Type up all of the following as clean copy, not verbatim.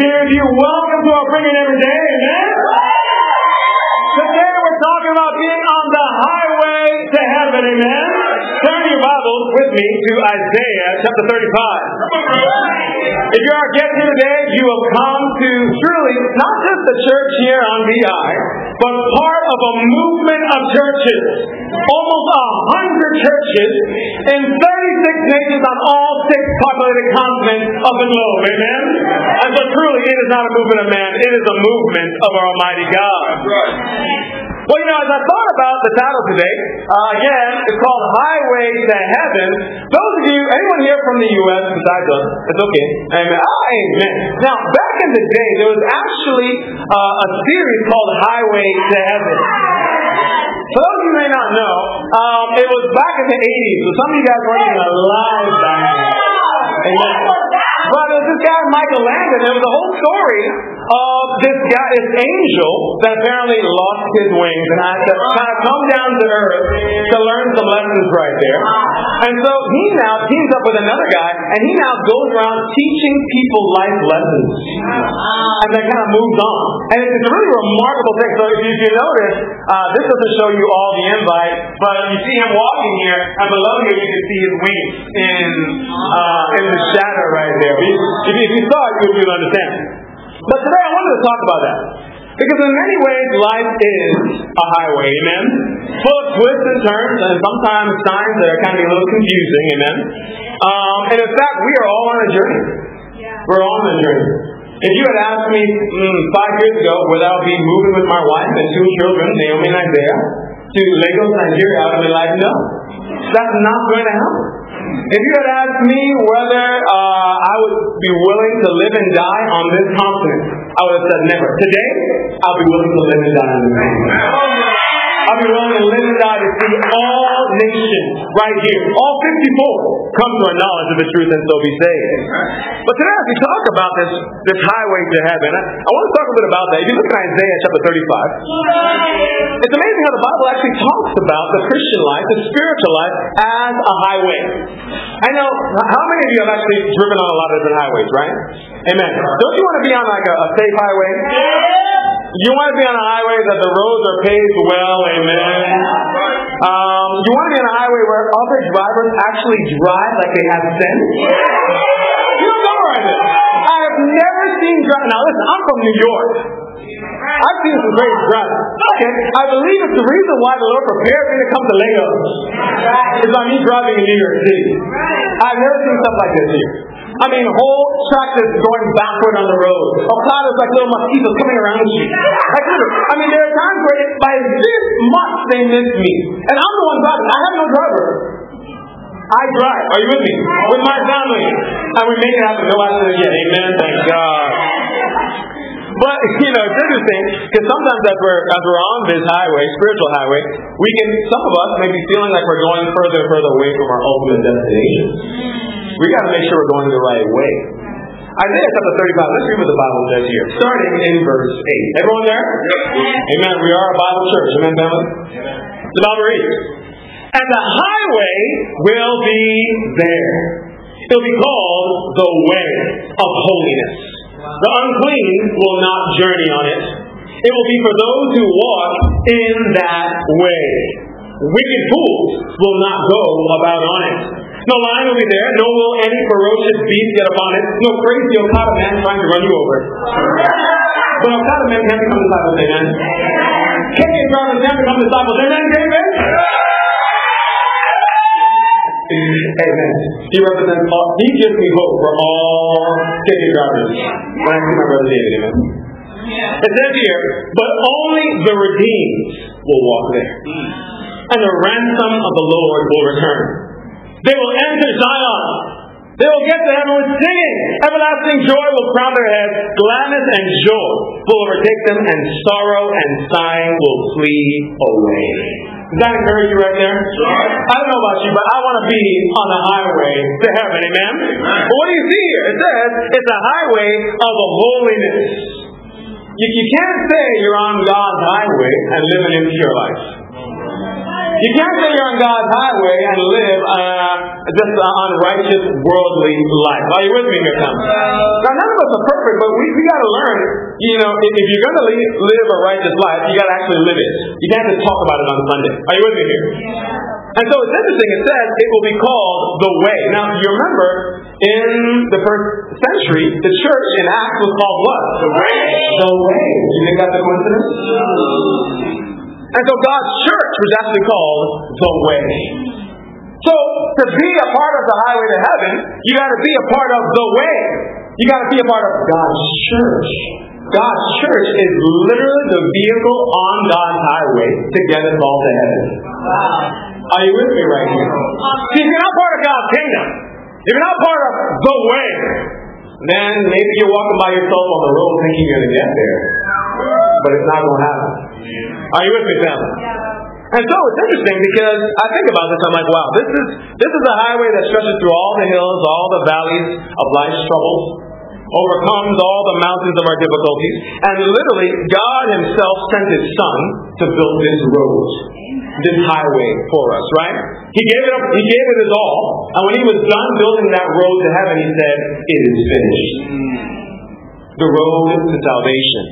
be here with you. Welcome to our Bring It Every Day, amen? Today we're talking about being on the highway to heaven, amen? Turn your Bibles with me to Isaiah chapter 35. If you're our guest here today, you have come to truly, not just the church here on VI, but part of a movement of churches. Almost 100 churches in 36 nations on all 6 populated continents of the globe, amen? And so truly, it is not a movement of man, it is a movement of our Almighty God. Well, as I thought about the title today, again, it's called Highway to Heaven. Those of you, anyone here from the U.S. besides us, it's okay. Amen. Amen. Now, back in the day, there was actually a series called Highway to Heaven. For those of you who may not know, it was back in the 80s, so some of you guys weren't even alive back then. Amen. But there was this guy, Michael Landon. There was a whole story of this guy, this angel, that apparently lost his wings and had to kind of come down to earth to learn some lessons right there. And so he now teams up with another guy, and he now goes around teaching people life lessons. And that kind of moves on. And it's a really remarkable thing. So if you notice, this doesn't show you all the invite, but you see him walking here, and below here you can see his wings in the shadow right there. If you saw it, you would understand. But today I wanted to talk about that. Because in many ways, life is a highway, amen? Full of twists and turns, and sometimes signs that are kind of a little confusing, amen? And in fact, we are all on a journey. We're all on a journey. If you had asked me 5 years ago whether I would be moving with my wife and 2 children, Naomi and Isaiah, to Lagos, Nigeria, I would have been like, no, that's not going to happen. If you had asked me whether I would be willing to live and die on this continent, I would have said never. Today, I'll be willing to live and die on this continent. I'll be willing to live and die to see all nations right here, all 54, come to a knowledge of the truth and so be saved. But today, as we talk about this highway to heaven, I want to talk a bit about that. If you look at Isaiah chapter 35, it's amazing how the Bible actually talks about the Christian life, the spiritual life, as a highway. I know, how many of you have actually driven on a lot of different highways, right? Amen. Don't you want to be on like a safe highway? You want to be on a highway that the roads are paved well, amen. You want to be on a highway where other drivers actually drive like they have sense. You don't memorize it. I have never seen driving. Now listen, I'm from New York. I've seen some great driving. Okay, I believe it's the reason why the Lord prepared me to come to Lagos. Is by me driving in New York City. I've never seen stuff like this here. I mean, whole tractors going backward on the road. Okadas like little mosquitoes coming around you. Like, I mean, there are times where by this much they miss me. And I'm the one driving. I have no driver. I drive. Are you with me? With my family. And we make it happen. No accident yet. Amen. Thank God. But, it's interesting, because sometimes as we're on this highway, spiritual highway, some of us may be feeling like we're going further and further away from our ultimate destination. We got to make sure we're going the right way. Isaiah chapter 35, let's read what the Bible says here, starting in verse 8. Everyone there? Amen. We are a Bible church. Amen, family? The Bible reads, and the highway will be there. It will be called the way of holiness. The unclean will not journey on it. It will be for those who walk in that way. Wicked fools will not go about on it. No lion will be there, nor will any ferocious beast get upon it. No crazy Okada man trying to run you over. But Okada men can't become disciples, amen. KK drivers can't become disciples, amen, David? Amen. He represents all. He gives me hope for all KK drivers. When I see my brother David, amen. It says here, but only the redeemed will walk there. And the ransom of the Lord will return. They will enter Zion. They will get to heaven with singing. Everlasting joy will crown their heads. Gladness and joy will overtake them, and sorrow and sighing will flee away. Does that encourage you right there? I don't know about you, but I want to be on the highway to heaven. Amen? But what do you see here? It says it's a highway of holiness. You can't say you're on God's highway and live an impure life. You can't say you're on God's highway and live just an unrighteous, worldly life. Are you with me here, Tom? Now, none of us are perfect, but we got to learn, if you're going to live a righteous life, you got to actually live it. You can't just talk about it on Sunday. Are you with me here? And so it's interesting, it says it will be called the way. Now, you remember, in the first century, the church in Acts was called what? The way. The way. You think that's a coincidence? And so God's church was actually called the way. So, to be a part of the highway to heaven, you got to be a part of the way. You got to be a part of God's church. God's church is literally the vehicle on God's highway to get us all to heaven. Are you with me right here? See, if you're not part of God's kingdom, if you're not part of the way, then maybe you're walking by yourself on the road thinking you're going to get there. But it's not going to happen. Are you with me, family? And so it's interesting because I think about this, I'm like, wow, this is a highway that stretches through all the hills, all the valleys of life's troubles, overcomes all the mountains of our difficulties, and literally God Himself sent His Son to build this road, this highway for us, right? He gave it up, He gave it His all, and when He was done building that road to heaven, He said, it is finished. The road to salvation.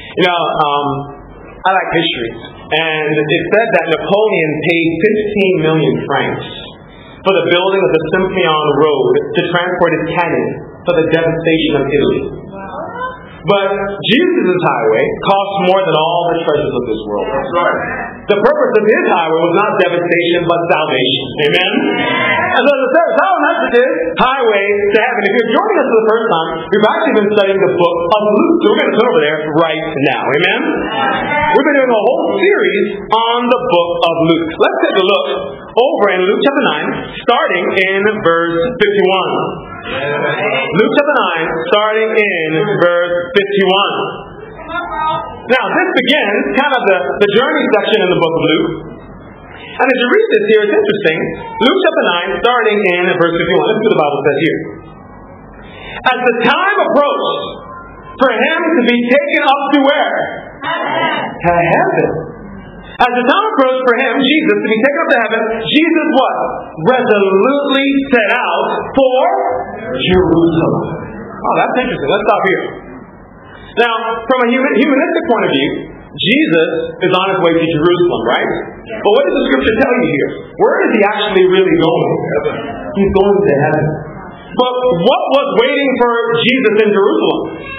I like history, and it said that Napoleon paid 15 million francs for the building of the Symphony Road to transport his cannon for the devastation of Italy. But Jesus' highway cost more than all the treasures of this world. That's right. The purpose of His highway was not devastation, but salvation. Amen? And so the third message is highway to heaven. If you're joining us for the first time, we've actually been studying the book of Luke. So we're going to turn over there right now. Amen? We've been doing a whole series on the book of Luke. Let's take a look over in Luke chapter 9, starting in verse 51. Luke chapter 9, starting in verse 51. Now, this begins kind of the journey section in the book of Luke. And as you read this here, it's interesting. Luke chapter 9, starting in verse 51. Let's see what the Bible says here. As the time approached for Him to be taken up to where? To heaven. As the time approached for Him, Jesus, to be taken up to heaven, Jesus what? Resolutely set out for Jerusalem. Oh, that's interesting. Let's stop here. Now, from a humanistic point of view, Jesus is on His way to Jerusalem, right? But what does the Scripture tell you here? Where is He actually really going? He's going to heaven. But what was waiting for Jesus in Jerusalem?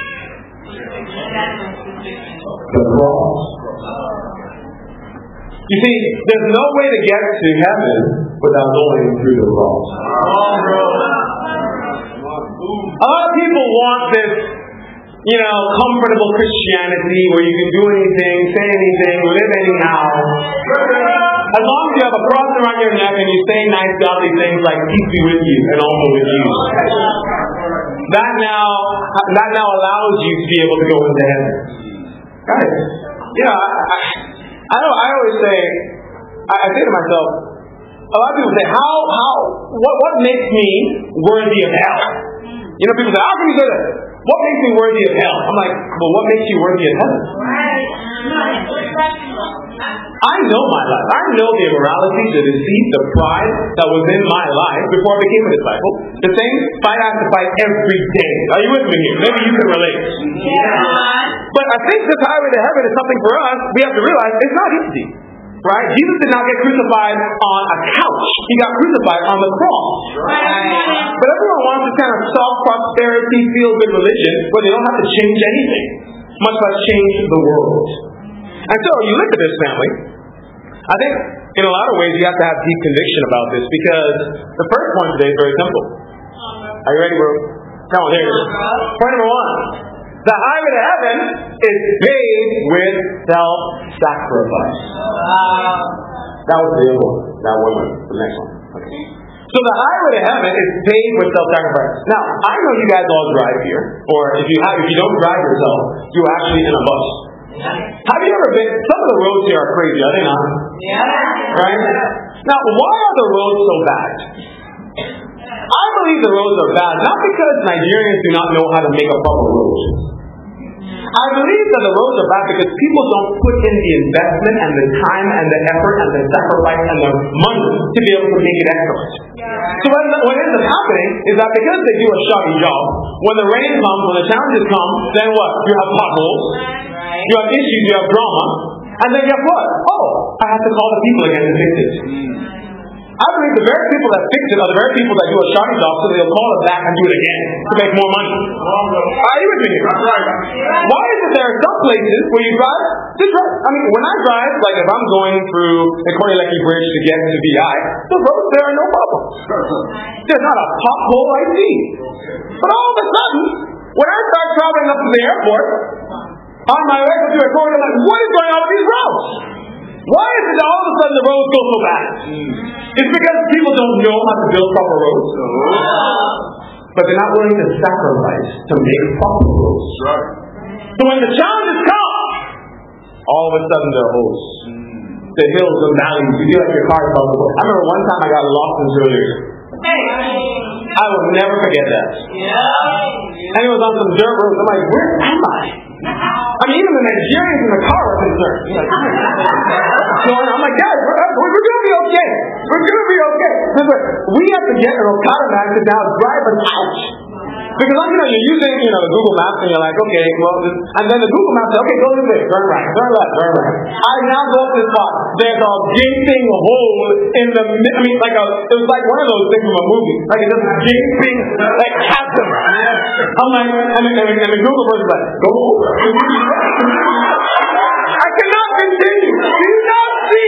The cross. You see, there's no way to get to heaven without going through the cross. A lot of people want this, comfortable Christianity where you can do anything, say anything, live anyhow. As long as you have a cross around your neck and you say nice, godly things like peace be with you and also with you. That now allows you to be able to go into heaven. Guys, I always say, I say to myself, a lot of people say, what makes me worthy of hell? People say, how can you say that? What makes me worthy of hell? I'm like, well, what makes you worthy of heaven? I know my life. I know the immorality, the deceit, the pride that was in my life before I became a disciple. The same fight I have to fight every day. Are you with me here? Maybe you can relate. Yeah. But I think this highway to heaven is something for us. We have to realize it's not easy. Right? Jesus did not get crucified on a couch. He got crucified on the cross. Right. But everyone wants this kind of soft prosperity, feel-good religion where they don't have to change anything, much less change the world. And so you look at this, family. I think in a lot of ways you have to have deep conviction about this because the first point today is very simple. Are you ready, bro? Come on, there it is. Point number 1. The highway to heaven is paved with self-sacrifice. That was the other one. That one was the next one. Okay. So the highway to heaven is paved with self-sacrifice. Now, I know you guys all drive here, or if you don't drive yourself, you're actually in a bus. Have you ever been? Some of the roads here are crazy, are they not? Yeah. Right? Now, why are the roads so bad? I believe the roads are bad, not because Nigerians do not know how to make a proper road. I believe that the roads are bad because people don't put in the investment and the time and the effort and the sacrifice and the money to be able to make it excellent. So what ends up happening is that because they do a shoddy job, when the rain comes, when the challenges come, then what? You have potholes, you have issues, you have drama, and then guess what? Oh, I have to call the people again to fix it. I believe the very people that fix it are the very people that do a shoddy job, so they'll call it back and do it again to make more money. Are you with me? Why is it there are some places where you drive? I mean, when I drive, like if I'm going through the Korneleki Bridge to get to VI, the roads there are no problem. There's not a pothole I see. But all of a sudden, when I start traveling up to the airport, on my way to a corner, like, what is going on with these roads? Why is it that all of a sudden the roads go so bad? It's because people don't know how to build proper roads. But they're not willing to sacrifice to make proper roads. So when the challenges come, all of a sudden there are holes. The hills and valleys. You feel like your car is falling apart. I remember one time I got lost in Zurich. I will never forget that. And it was on some dirt roads. I'm like, where am I? I mean, even the Nigerians in the car were concerned. So I'm like, guys, we're going to be okay. We're going to be okay. We have to get an Okada man to now drive us out. Because you're using, the Google Maps and you're like, okay, well, and then the Google Maps says, okay, go this way, turn right, turn left, turn right. I now go up this spot. There's a gaping hole in the, it was like one of those things from a movie. Like it's just gaping, like chasm. I'm like, and the Google person's like, go over. I cannot continue. Do you not see?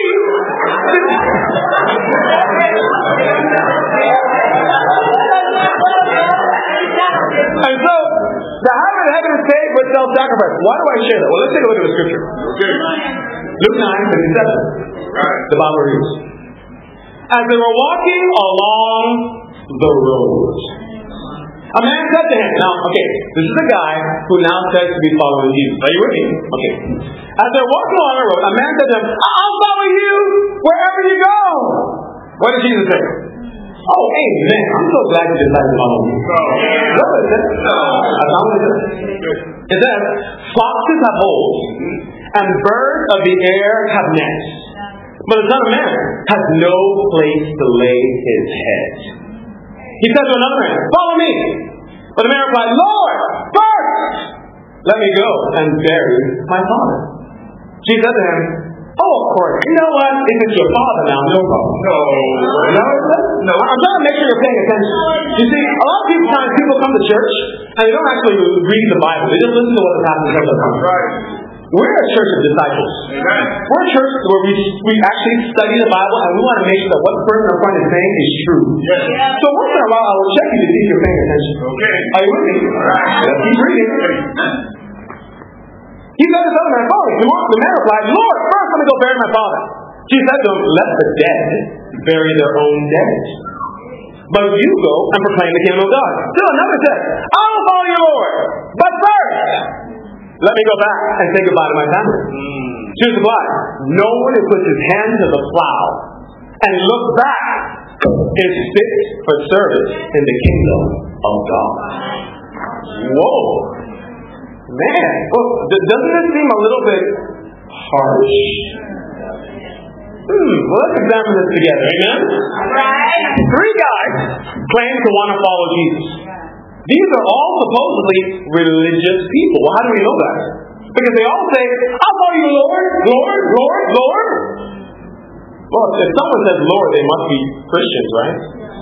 And so, the habit of heaven is paid with self-sacrifice. Why do I share that? Well, let's take a look at the scripture. Okay. Luke 9:57. The Bible reads, as they were walking along the road, a man said to him, now, okay, this is a guy who now says to be following Jesus. Are you with me? Okay. As they're walking along the road, a man said to him, I'll follow you wherever you go. What did Jesus say? Oh, amen. I'm so glad you decided to follow me. What is it? It says, foxes have holes, and birds of the air have nests. But the Son of Man has no place to lay his head. He said to another man, follow me. But the man replied, Lord, first, let me go and bury my father. Jesus said to him, oh, of course. You know what? If it's your father now, no problem. No. I'm trying to make sure you're paying attention. You see, a lot of people come to church and they don't actually read the Bible. They just listen to what the pastor tells them. Right. We're a church of disciples. Amen. We're a church where we actually study the Bible and we want to make sure that what the person in front is saying is true. Yes. So once in a while, I will check you to see if you're paying attention. Okay. Are you with me? All right. Let's keep reading. He said to the other man, follow me. The man replied, Lord, first let me go bury my father. Jesus said to him, let the dead bury their own dead. But you go and proclaim the kingdom of God. Still another said, I will follow you, Lord. But first, let me go back and say goodbye to my family. Jesus replied, no one who puts his hand to the plow and looks back is fit for service in the kingdom of God. Whoa. Man, well, doesn't this seem a little bit harsh? Well, let's examine this together, amen? Right. 3 guys claim to want to follow Jesus. These are all supposedly religious people. Well, how do we know that? Because they all say, I'll follow you, Lord, Lord, Lord, Lord. Well, if someone says Lord, they must be Christians, right?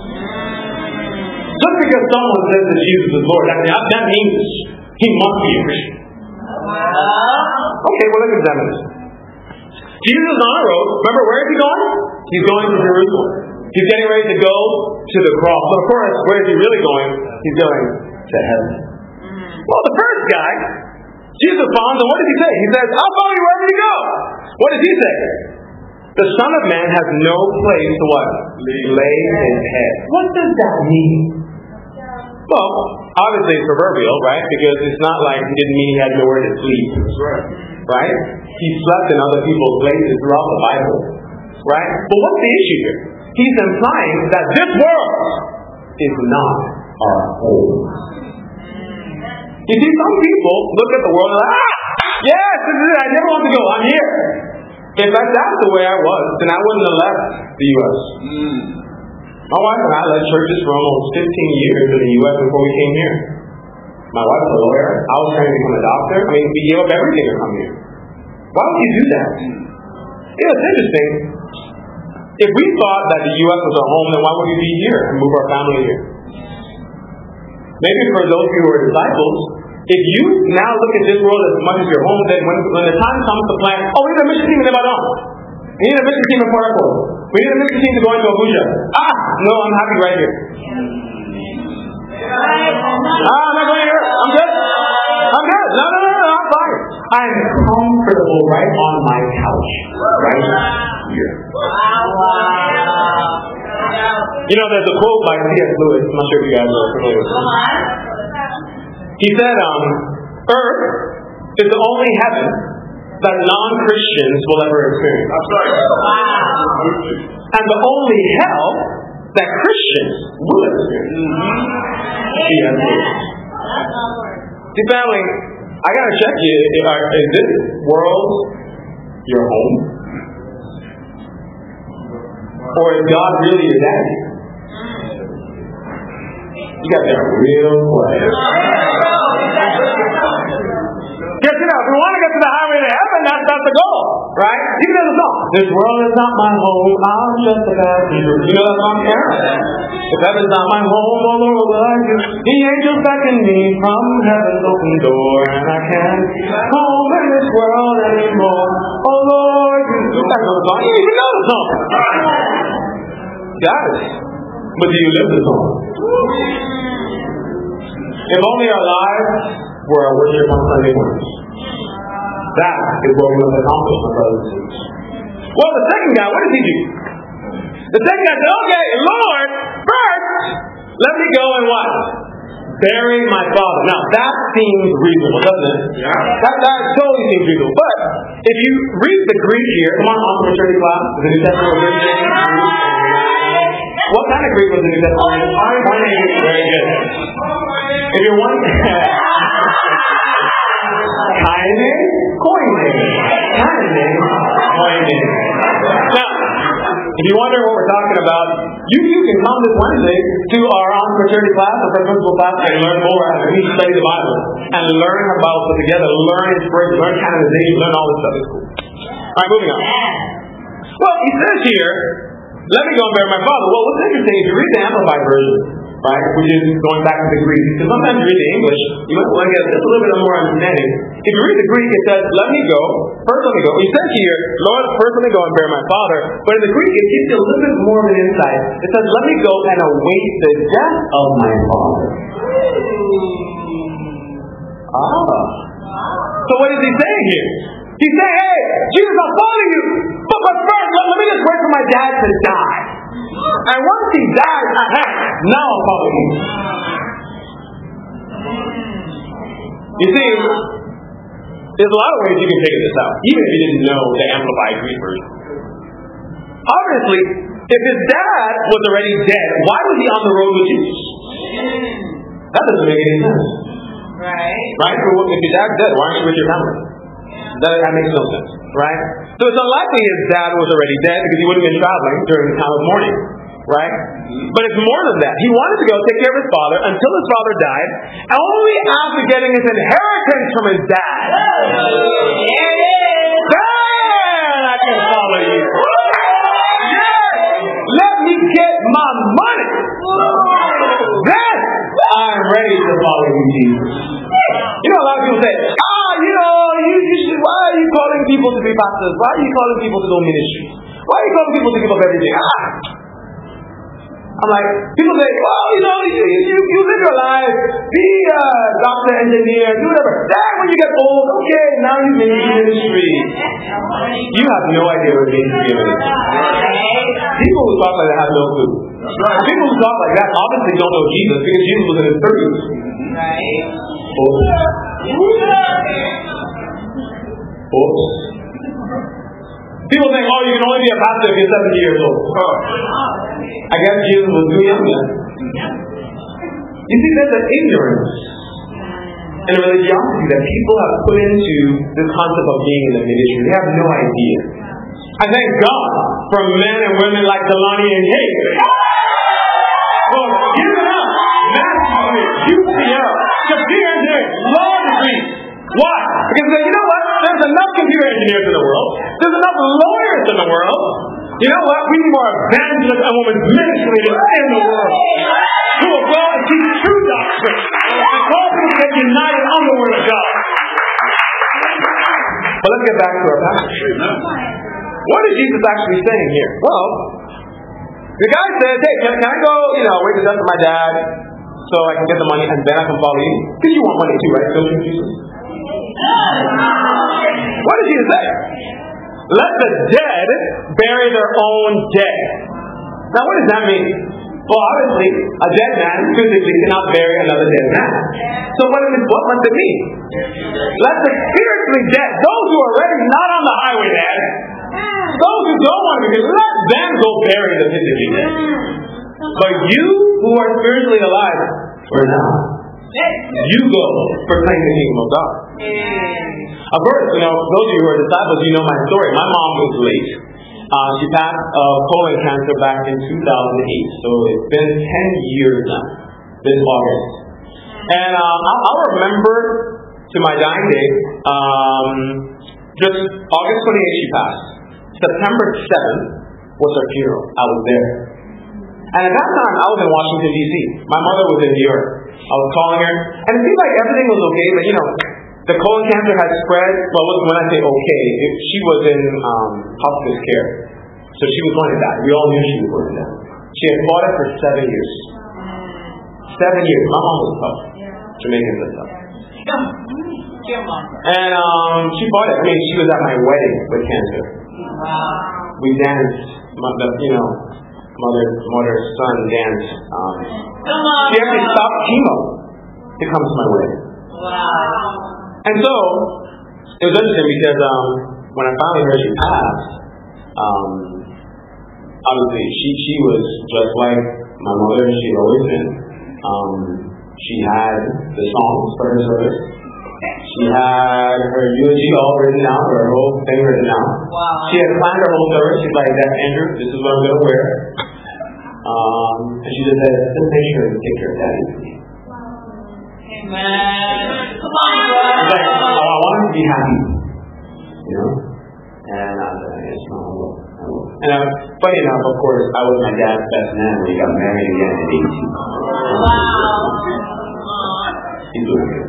Just because someone says that Jesus is Lord, that means he must be a Christian. Okay, well, let's examine this. Jesus is on a road. Remember, where is he going? He's going to Jerusalem. He's getting ready to go to the cross. So, of course, where is he really going? He's going to heaven. Well, the first guy, Jesus found, and what does he say? He says, I'll follow you wherever you go. What does he say? The Son of Man has no place to what? Lay his head. What does that mean? Well, obviously it's proverbial, right? Because it's not like he didn't mean he had nowhere to sleep. Right? He slept in other people's places throughout the Bible. Right? But what's the issue here? He's implying that this world is not our home. You see, some people look at the world and like, Yes, I never want to go. I'm here. If that's the way I was, then I wouldn't have left the U.S. My wife and I led churches for almost 15 years in the U.S. before we came here. My wife's a lawyer. I was trying to become a doctor. I mean, we gave up everything to come here. Why would you do that? You know, it's interesting. If we thought that the U.S. was our home, then why would we be here and move our family here? Maybe for those of you who are disciples, if you now look at this world as much as your home, then when the time comes to plan, oh, we need a mission team in Lebanon. We need a mission team in Port Harcourt. We need a mission team to go into Abuja. No, I'm happy right here. I'm not going here. I'm good. I'm good. No, I'm fine. I'm comfortable right on my couch. Right here. You know, there's a quote by C.S. Lewis. I'm not sure if you guys are familiar with it. He said, Earth is the only heaven that non-Christians will ever experience. That's right. And the only hell that Christians will experience. C.S. Lewis. See, family, I gotta check you. Is this world your home? Or is God really your daddy? You got that real quiet. Guess it out. If we want to get to the highway to heaven, that's the goal, right? You know the song. This world is not my home. I'm just a passenger. You know that song, Karen? If heaven's not my home, oh Lord, will I do? The angels beckon me from heaven's open door, and I can't home in this world anymore. Oh Lord, you know the song. You didn't even know the song. Got it. But do you live the song? If only our lives were our worship on Sunday mornings. That is what we must accomplish, my brothers and sisters. Well, the second guy, what did he do? The second guy said, okay, Lord, first, let me go and what? Bury my father. Now, that seems reasonable, doesn't it? Yeah. That totally seems reasonable. But if you read the Greek here, come on, awesome maturity class, the New Testament Greek. What kind of Greek was the New Testament? Very good. If you're one, kaine, koine. Now, if you wonder what we're talking about, you can come this Wednesday to our maturity class, our principal class, and learn more as we study the Bible and learn about put together, learn inspiration, learn canonization, learn all this stuff. It's cool. All right, moving on. Well, he says here, let me go and bury my father. Well, what's interesting, if you read the Amplified version, right, which is going back to the Greek, because sometimes you read the English, you might want to get just a little bit more understanding. If you read the Greek, it says, let me go. First, let me go. He says here, Lord, first let me go and bury my father. But in the Greek, it gives you a little bit more of an insight. It says, let me go and await the death of my father. So what is he saying here? He's saying, hey, Jesus, I'll follow you. But first, let me just wait for my dad to die. And once he dies, now I'll follow you. You see, there's a lot of ways you can figure this out, even if you didn't know the Amplified Greek version. Obviously, if his dad was already dead, why was he on the road with Jesus? That doesn't make any sense. Right? If your dad's dead, why aren't you with your family? That makes no sense, right? So it's unlikely his dad was already dead because he wouldn't have been traveling during the time of mourning, right? But it's more than that. He wanted to go take care of his father until his father died, and only after getting his inheritance from his dad. Then I can follow you. Yes! Let me get my money. Then I'm ready to follow you, Jesus. You know, a lot of people say, why are you calling people to be pastors? Why are you calling people to do ministry? Why are you calling people to give up everything? I'm like, people say, well, you live your life, be a doctor, engineer, do whatever. Then when you get old, okay, now you need ministry. You have no idea what it means to be a minister. People who talk like that have no clue. People who talk like that obviously don't know Jesus because Jesus was in his 30s. People think, oh, you can only be a pastor if you're 70 years old. I guess Jesus was too young then. You see, there's an ignorance and the religiosity that people have put into the concept of being in the ministry. They have no idea. I thank God for men and women like Delani and Kate. For giving up Matthew, UCL, Shapiro Engineering, law degrees. Why? Because you know what? There's enough computer engineers in the world. There's enough lawyers in the world. You know what? We need more evangelists and women's ministries in the world who will go and teach true doctrine and call people to get united on the Word of God. But let's get back to our passage. What is Jesus actually saying here? Well, the guy says, hey, can I go, wait to death for my dad so I can get the money and then I can follow you? Because you want money too, right? Don't you, Jesus? What did Jesus say? Let the dead bury their own dead. Now, what does that mean? Well, obviously, a dead man physically cannot bury another dead man. So what must it mean? Let the spiritually dead, those who are already not on the highway dead, those who don't want to be dead, let them go bury the physically dead. But you who are spiritually alive, for now, you go proclaim the kingdom of God. Of course, those of you who are disciples, you know my story. My mom was late. She passed colon cancer back in 2008. So it's been 10 years now, this August. And I'll remember to my dying day, just August 28th she passed. September 7th was her funeral. I was there. And at that time, I was in Washington, D.C. My mother was in New York. I was calling her, and it seemed like everything was okay, but the colon cancer had spread. Well, when I say okay, she was in hospice care. So she was going to die. We all knew she was going to die. She had fought it for 7 years. 7 years. My mom was tough. Jamaican was tough. And she fought it. I mean, she was at my wedding with cancer. We danced. Mother, son danced. She actually stopped chemo to come to my wedding. And so, it was interesting because when I finally heard she passed, obviously she was just like my mother, she'd always been. She had the songs for her service. She had her eulogy all written down, her whole thing written down. She had planned her whole service. She's like, "That's Andrew, this is what I'm going to wear." And she just said, "Just make sure to take care of Daddy." Amen. Come on, She's like, I want him to be happy. And I was like, yes, no, I will. And funny enough, of course, I was my dad's best man when he got married again at 18. He's doing good.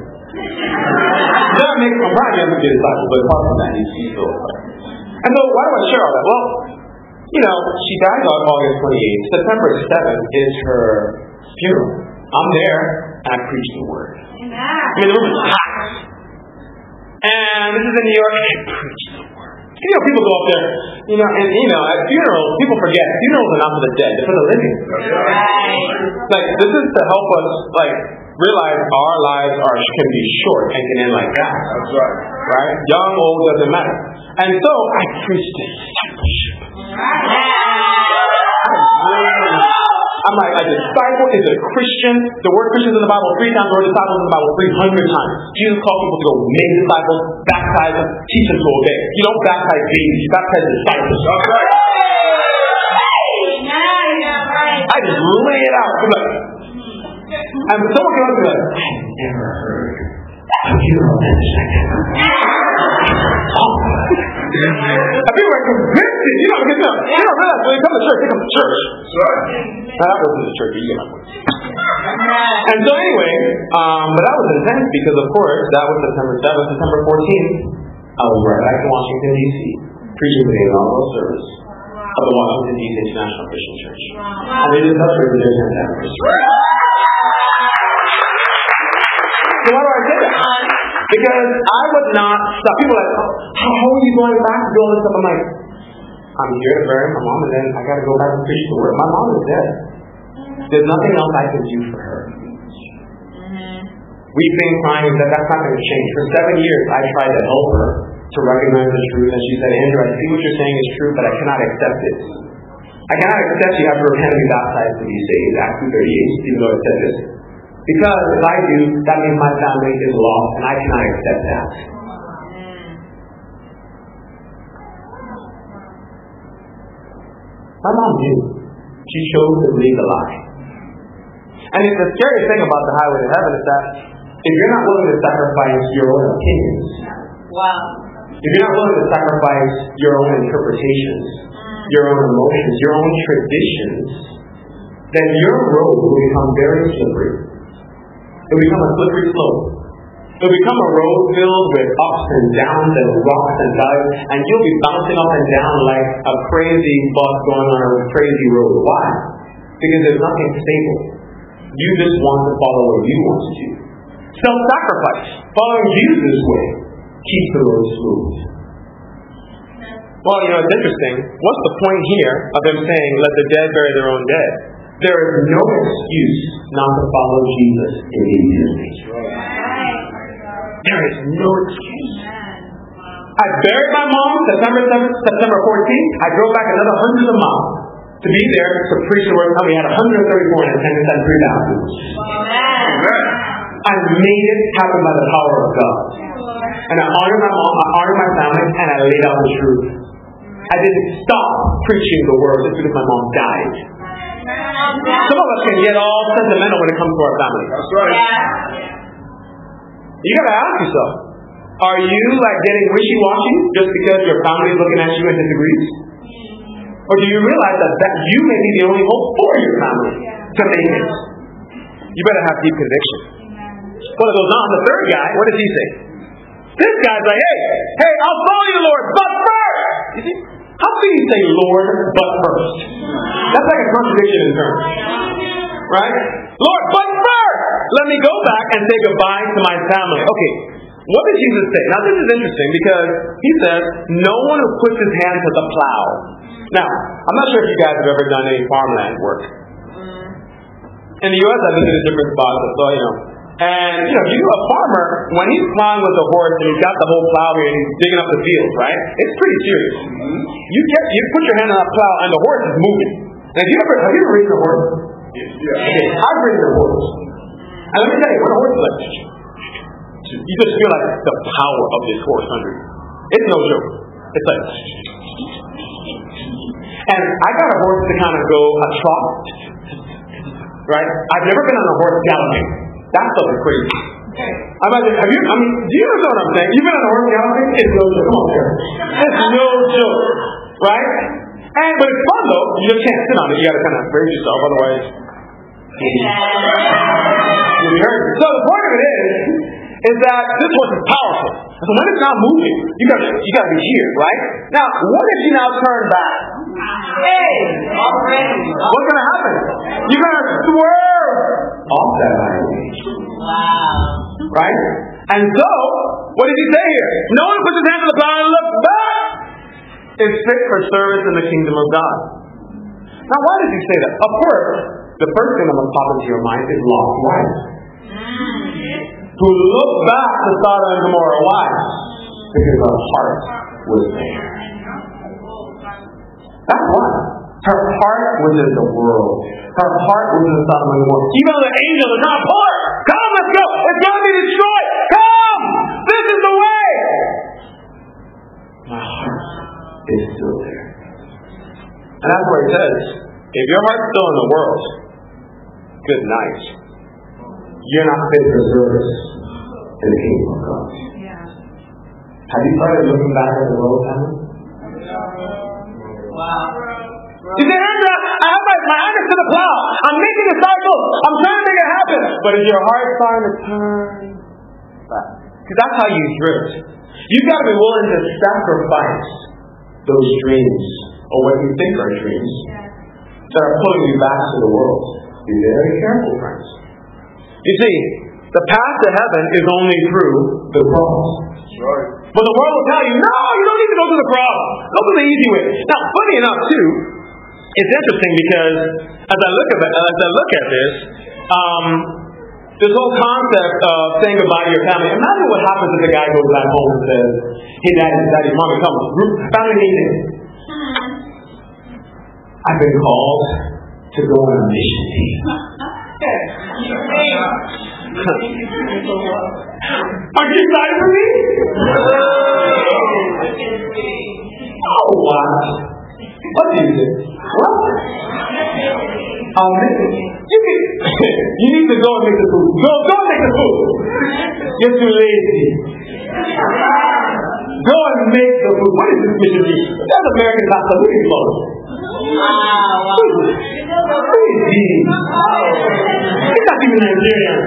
I'm proud of him to be a disciple, but apart from that, he's still alive. And so, why do I share all that? Well, she died on August 28th. September 7th is her funeral. I'm there, and I preach the word. I mean, the room is packed. And this is in New York, and I preach the word. People go up there, at funerals, people forget. Funerals are not for the dead, they're for the living. Like, this is to help us, realize our lives can be short and can end like that. That's right. Right? Young, old, doesn't matter. And so, I preach discipleship. I'm like, a disciple is a Christian. The word Christian is in the Bible 3 times, the word disciple is in the Bible 300 times. Jesus calls people to go make disciples, baptize them, teach them to obey. You don't baptize babies, you baptize disciples. That's right. I just lay it out. I'm like, and someone can be like, I've never heard a funeral ministry. And people are convicted. Because they don't realize when they come to church, they come to church. That's right. Not out to the church, but you get my point. And so anyway, but that was intense because of course, that was September 7th, September 14th, I was right back in Washington, D.C., preaching the inaugural service of the Washington, D.C. International Christian Church. And they did celebrate the 10th anniversary. So why do I say that? Because I would not stop. People are like, how are you going back to do all this stuff? I'm like, I'm here to bury my mom, and then I got to go back and preach the word. My mom is dead. There's nothing else I can do for her. Weeping, crying, that's not going to change. For 7 years, I tried to help her to recognize the truth, and she said, Andrew, I see what you're saying is true, but I cannot accept it. I cannot accept you have to repent and be baptized to be saved. Acts 2:38, even though it said this. Because if I do, that means my family is lost, and I cannot accept that. My mom knew. She chose to believe a lie. And the scariest thing about the highway to heaven is that if you're not willing to sacrifice your own opinions, if you're not willing to sacrifice your own interpretations, your own emotions, your own traditions, then your road will become very slippery. It will become a slippery slope. It will become a road filled with ups and downs and rocks and valleys, and you'll be bouncing up and down like a crazy bus going on a crazy road. Why? Because there's nothing stable. You just want to follow what you want to do. Self-sacrifice, following Jesus' way, keeps the road smooth. Well, it's interesting. What's the point here of them saying, let the dead bury their own dead? There is no excuse not to follow Jesus immediately. There is no excuse. I buried my mom September 14th. I drove back another hundreds of miles to be there to preach the word. We had 134 in attendance at 3,000. I made it happen by the power of God. And I honored my mom, I honored my family, and I laid out the truth. I didn't stop preaching the word just because my mom died. Some of us can get all sentimental when it comes to our family. That's right. You gotta ask yourself, are you getting wishy-washy just because your family is looking at you and disagrees? Or do you realize that you may be the only hope for your family to make it? You better have deep conviction. Well, it goes on. The third guy, what does he say? This guy's like, hey, I'll follow you, Lord, but first. You see? How can you say Lord, but first? That's like a contradiction in terms. Right? Lord, but first, let me go back and say goodbye to my family. Okay, what did Jesus say? Now, this is interesting because he says, no one who puts his hand to the plow. Now, I'm not sure if you guys have ever done any farmland work. In the U.S., I visited different spots, so, And, a farmer, when he's plowing with a horse and he's got the whole plow here and he's digging up the fields, right? It's pretty serious. You put your hand on that plow and the horse is moving. And have you ever ridden a horse? Yeah. Okay, I've ridden a horse. And let me tell you, when a horse is like, you just feel like the power of this horse under you. It's no joke. It's like, and I got a horse to kind of go a trot, right? I've never been on a horse galloping. That's something crazy. Do you understand what I'm saying? You've been on a horse galloping? It's no joke. Come on, sir. It's no joke. Right? But it's fun though. You just can't sit on it. You gotta kind of brace yourself, otherwise you'll be hurt. So the point of it is that this horse is powerful. So when it's not moving, you gotta be here, right? Now, what if you now turn back? What's gonna happen? You're gonna swerve off that highway. Wow. Right? And so, what did he say here? No one puts his hand to the plow and looks back. It's fit for service in the kingdom of God. Now, why does he say that? Of course, the first thing that must pop into your mind is lost wives. Who look back to Sodom and Gomorrah. Why? Because her heart was there. That's why. Her heart was in the world. Her heart was in Sodom and Gomorrah. Even though the angels are trying to pull her. Come, let's go. It's going to be destroyed. Come. This is the way. My heart is still there. And that's where it says, if your heart's still in the world, good night. You're not fit for service in the kingdom of God. Have you started looking back at the world, family? Wow. You say, Andrew, I have my hand to the plow. I'm making disciples. I'm trying to make it happen. But is your heart starting to turn back? Because that's how you drift. You've got to be willing to sacrifice those dreams, or what you think are dreams, that are pulling you back to the world. Be very careful, friends. You see, the path to heaven is only through the cross. Right. But the world will tell you, no, you don't need to go to the cross. Go to the easy way. Now, funny enough, too, it's interesting because as I look at this, this whole concept of saying goodbye to your family. Imagine what happens if the guy goes back home and says, "Hey, daddy, mommy, come, family meeting. I've been called to go on a mission team. Are you excited for me? Oh, wow. What do you think? What? You need to go and make the food. Go and make the food. You're too lazy. Go and make the food. What is this missionary? That's American pasta. Look at you. It's not even Nigerian.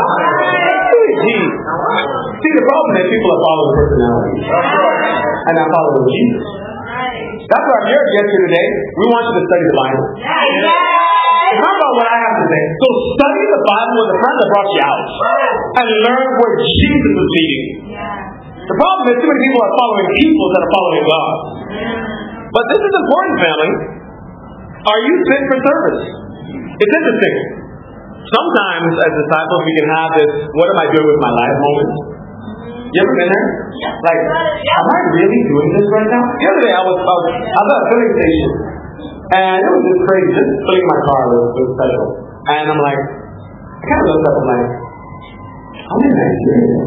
See, the problem is people are following personality and not following Jesus. That's why if you're a guest here today, we want you to study the Bible. It's not about what I have to say. So study the Bible with the friend that brought you out and learn where Jesus is leading. The problem is too many people are following people that are following God. But this is important, family. Are you fit for service? It's interesting. Sometimes as disciples we can have this, what am I doing with my life moment? You ever been there? Like, am I really doing this right now? The other day I was at a filling station. And it was just crazy. Just filling my car was special. And I'm like, I kind of looked up and I'm like, I'm in Nigeria.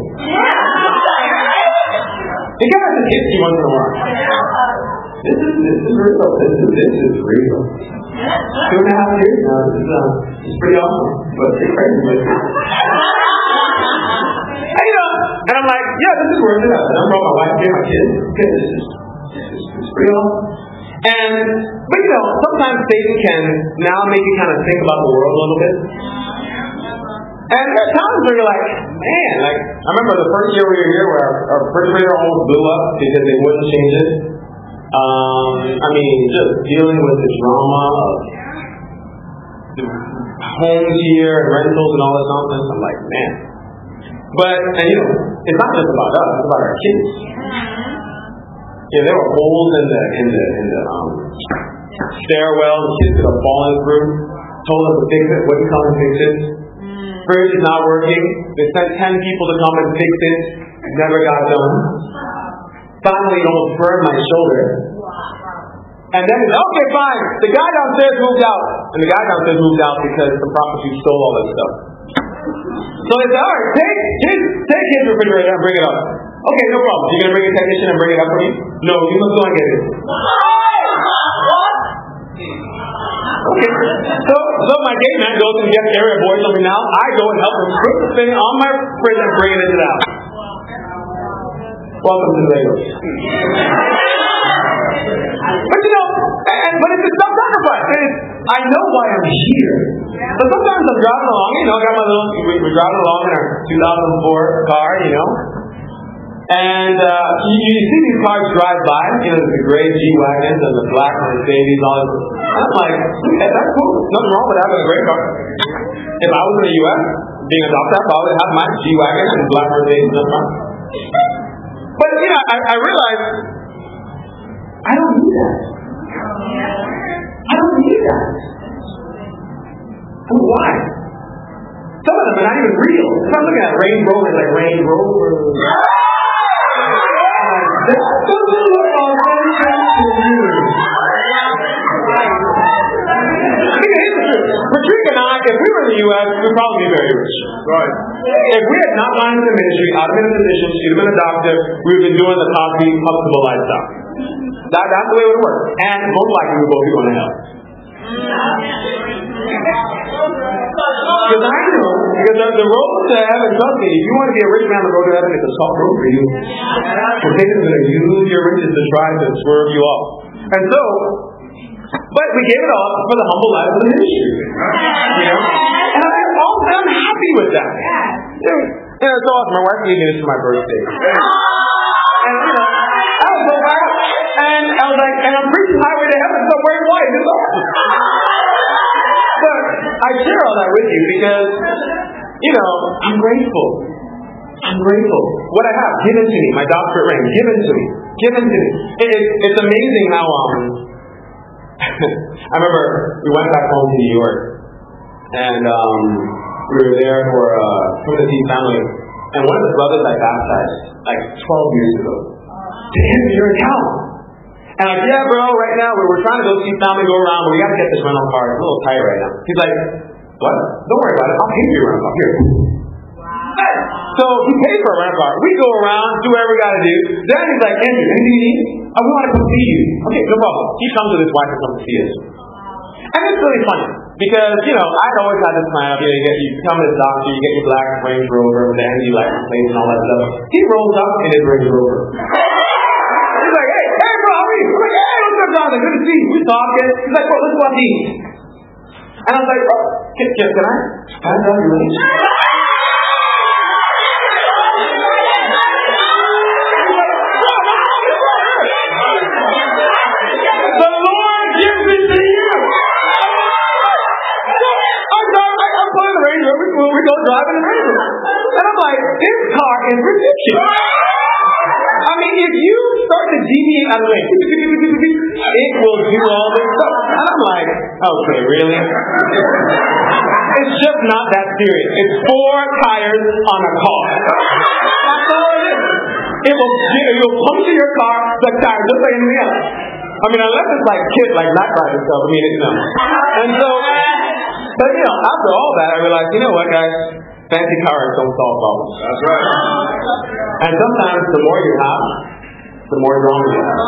It kind of just hits you once in a while. This is real. This is real. 2.5 years now. It's pretty awesome. But it's crazy. And I'm like, yeah, this is worth it. I brought my wife here, my kids. It's pretty awesome. But sometimes Satan can now make you kind of think about the world a little bit. And there are times where you're like, man, I remember the first year we were here where our refrigerator almost blew up because they wouldn't change it. Just dealing with the drama of homes here and rentals and all this nonsense. I'm like, man. It's not just about us, it's about our kids. There were holes in the stairwell, the kids could have fallen through, told us to fix it, wouldn't come and fix it. Fridge is not working. They sent 10 people to come and fix it, never got done. Finally, it almost burned my shoulder. And then, okay, fine. The guy downstairs moved out. And the guy downstairs moved out because the prostitute stole all this stuff. So they said, all right, take his refrigerator and bring it up. Okay, no problem. You're going to bring a technician and bring it up for me? No, you must go and get it. Okay. So my gate man goes and gets area boys over now. I go and help him put the thing on my fridge and bring it into the house. Welcome to Lagos. But it's a self-sacrifice. I know why I'm here. But sometimes I'm driving along, I got my we're driving along in our 2004 car, and you see these cars drive by, the gray G-Wagons and the black Mercedes, all this. And I'm like, okay, that's cool. Nothing wrong with having a great car. If I was in the U.S., being adopted, I would have my G-Wagon and black Mercedes in the front. But, I realized I don't need that. I don't need that. Well, why? Some of them are not even real. If I'm looking at Range Rover, like Range Rover. That doesn't look authentic to you. Patrick and I, if we were in the U.S., we'd probably be very rich. Right. If we had not gone into the ministry, I'd have been in a position, she'd have been a doctor, we would have been doing the Cosby Huxtable lifestyle. That's the way it would work. And most likely we would both be going to hell. Because I know, because the road to heaven, trust me, if you want to be a rich man on the road to heaven, it's a soft road for you. Because Satan's going to use your riches to try to swerve you off. And so, but we gave it all for the humble life of the ministry. And I'm happy with that. It's awesome. My wife gave me this for my birthday. And I was so proud. And I was like, and I'm preaching Highway to Heaven, so wearing white. It's awesome. But I share all that with you because, I'm grateful. I'm grateful. What I have, given to me. My doctorate ring, given to me. Given to me. It's amazing how, I remember we went back home to New York. And we were there for Timothy's family. And one of the brothers I baptized, 12 years ago. Damn, you're in town. And I'm like, yeah, bro, right now we're trying to go see family go around, but we got to get this rental car. It's a little tight right now. He's like, What? Don't worry about it. I'll pay for your rental car. Here. So he paid for a rental car. We go around, do whatever we got to do. Danny's like, Andrew, anything you need? Oh, we want to come see you. Okay, no problem. He comes with his wife to come to see us. And it's really funny because, I'd always had this plan of, you come to the doctor, you get your black Range Rover, and then you replace and all that stuff. He rolls up in his Range Rover. He's like, hey, bro, how are you? I'm like, hey, what's up, Jonathan? Good to see you. We're talking. He's like, bro, let's go out to eat. And I was like, bro, can I tell you what? The Lord gives it to you. I'm pulling the Range Rover. We go driving the Range Rover. And I'm like, this car is ridiculous. I mean, if you start to deviate out of the way, it will do all this stuff. And I'm like, okay, really? It's just not that serious. It's 4 tires on a car. That's all it is. It will puncture your car, the tire, just like anything else. I mean, unless it's like kids, like night riding stuff. I mean, And so, but after all that, I realized, you know what, guys? Fancy cars don't solve problems. That's right. And sometimes the more you have, the more wrong you have.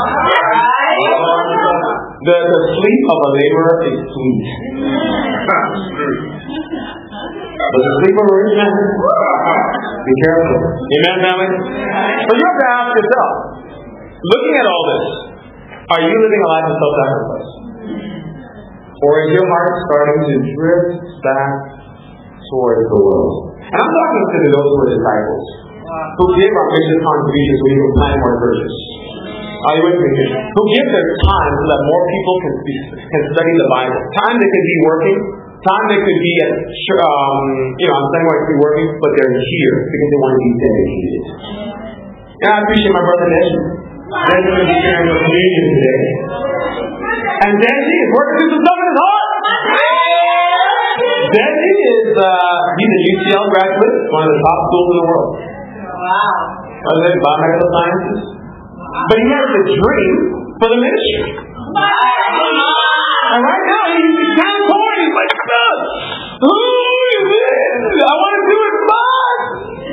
The sleep of a laborer is sweet. But the sleep of a rich man, be careful. Amen, family? So you have to ask yourself, looking at all this, are you living a life of self-sacrifice? Or is your heart starting to drift back towards the world? And I'm talking to those who were disciples, who gave our mission contributions so we can plant more churches. Are you with me here? Who give their time so that more people can study the Bible. Time they could be working, time they could be at, I'm saying why they could be working, but they're here because they want to be dedicated. And I appreciate my brother Ned. Ned's going to be sharing the communion today. And Denji is working through some stuff in his heart. Denji is, he's a UCL graduate, one of the top schools in the world. Wow. Biomedical sciences. But he has a dream for the ministry. And right now, he's kind of torn. He's like, who is this? I want to do it fast.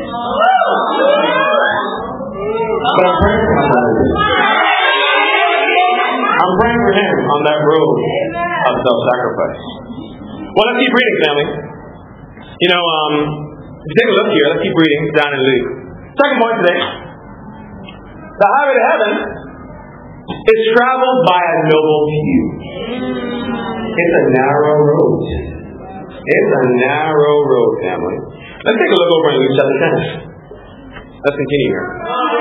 But I'm praying for him. I'm praying for him on that road of self-sacrifice. Well, let's keep reading, family. If you take a look here, let's keep reading down in Luke. Second point today. The highway to heaven is traveled by a noble few. It's a narrow road. It's a narrow road, family. Let's take a look over in Luke chapter 10. Let's continue here.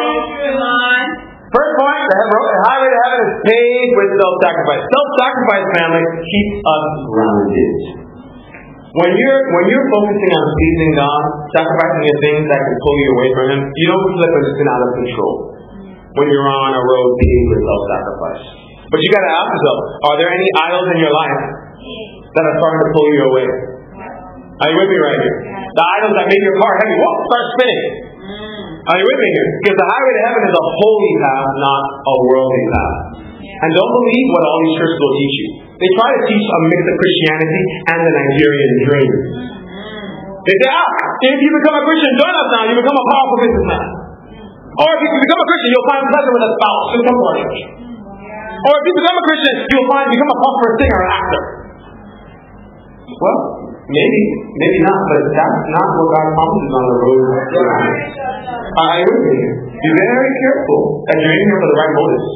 First point, the highway to heaven is paved with self-sacrifice. Self-sacrifice, family, keeps us grounded. When you're focusing on pleasing God, sacrificing the things that can pull you away from Him, you don't slip and spin out of control. When you're on a road paved with self-sacrifice. But you got to ask yourself, are there any idols in your life that are starting to pull you away? Are you with me right here? The idols that make your car heavy, start spinning. Are you with me here? Because the highway to heaven is a holy path, not a worldly path. And don't believe what all these churches will teach you. They try to teach a mix of Christianity and the Nigerian dream. They say, if you become a Christian, join us now, you become a powerful businessman. Or if you become a Christian, you'll find pleasure with a spouse. Just come to our church. Or if you become a Christian, you'll become a prosperous singer or actor. Well, maybe not, but that's not what God promises on the road to life. I agree with you. Be very careful that you're in here for the right motives.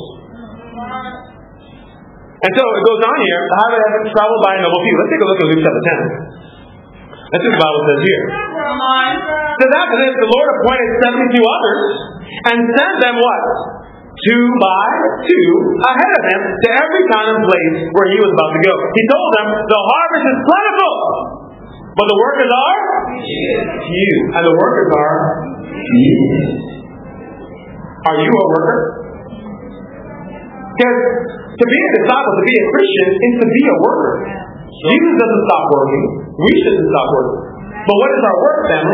And so it goes on here. The highway to heaven traveled by a noble few. Let's take a look at Luke chapter 10. That's what the Bible says here. So after this, the Lord appointed 72 others and sent them what? 2 by 2 ahead of him to every kind of place where he was about to go. He told them, the harvest is plentiful, but the workers are few. And the workers are few. Are you a worker? Because to be a disciple, to be a Christian, is to be a worker. Jesus doesn't stop working. We shouldn't stop working. But what is our work, family?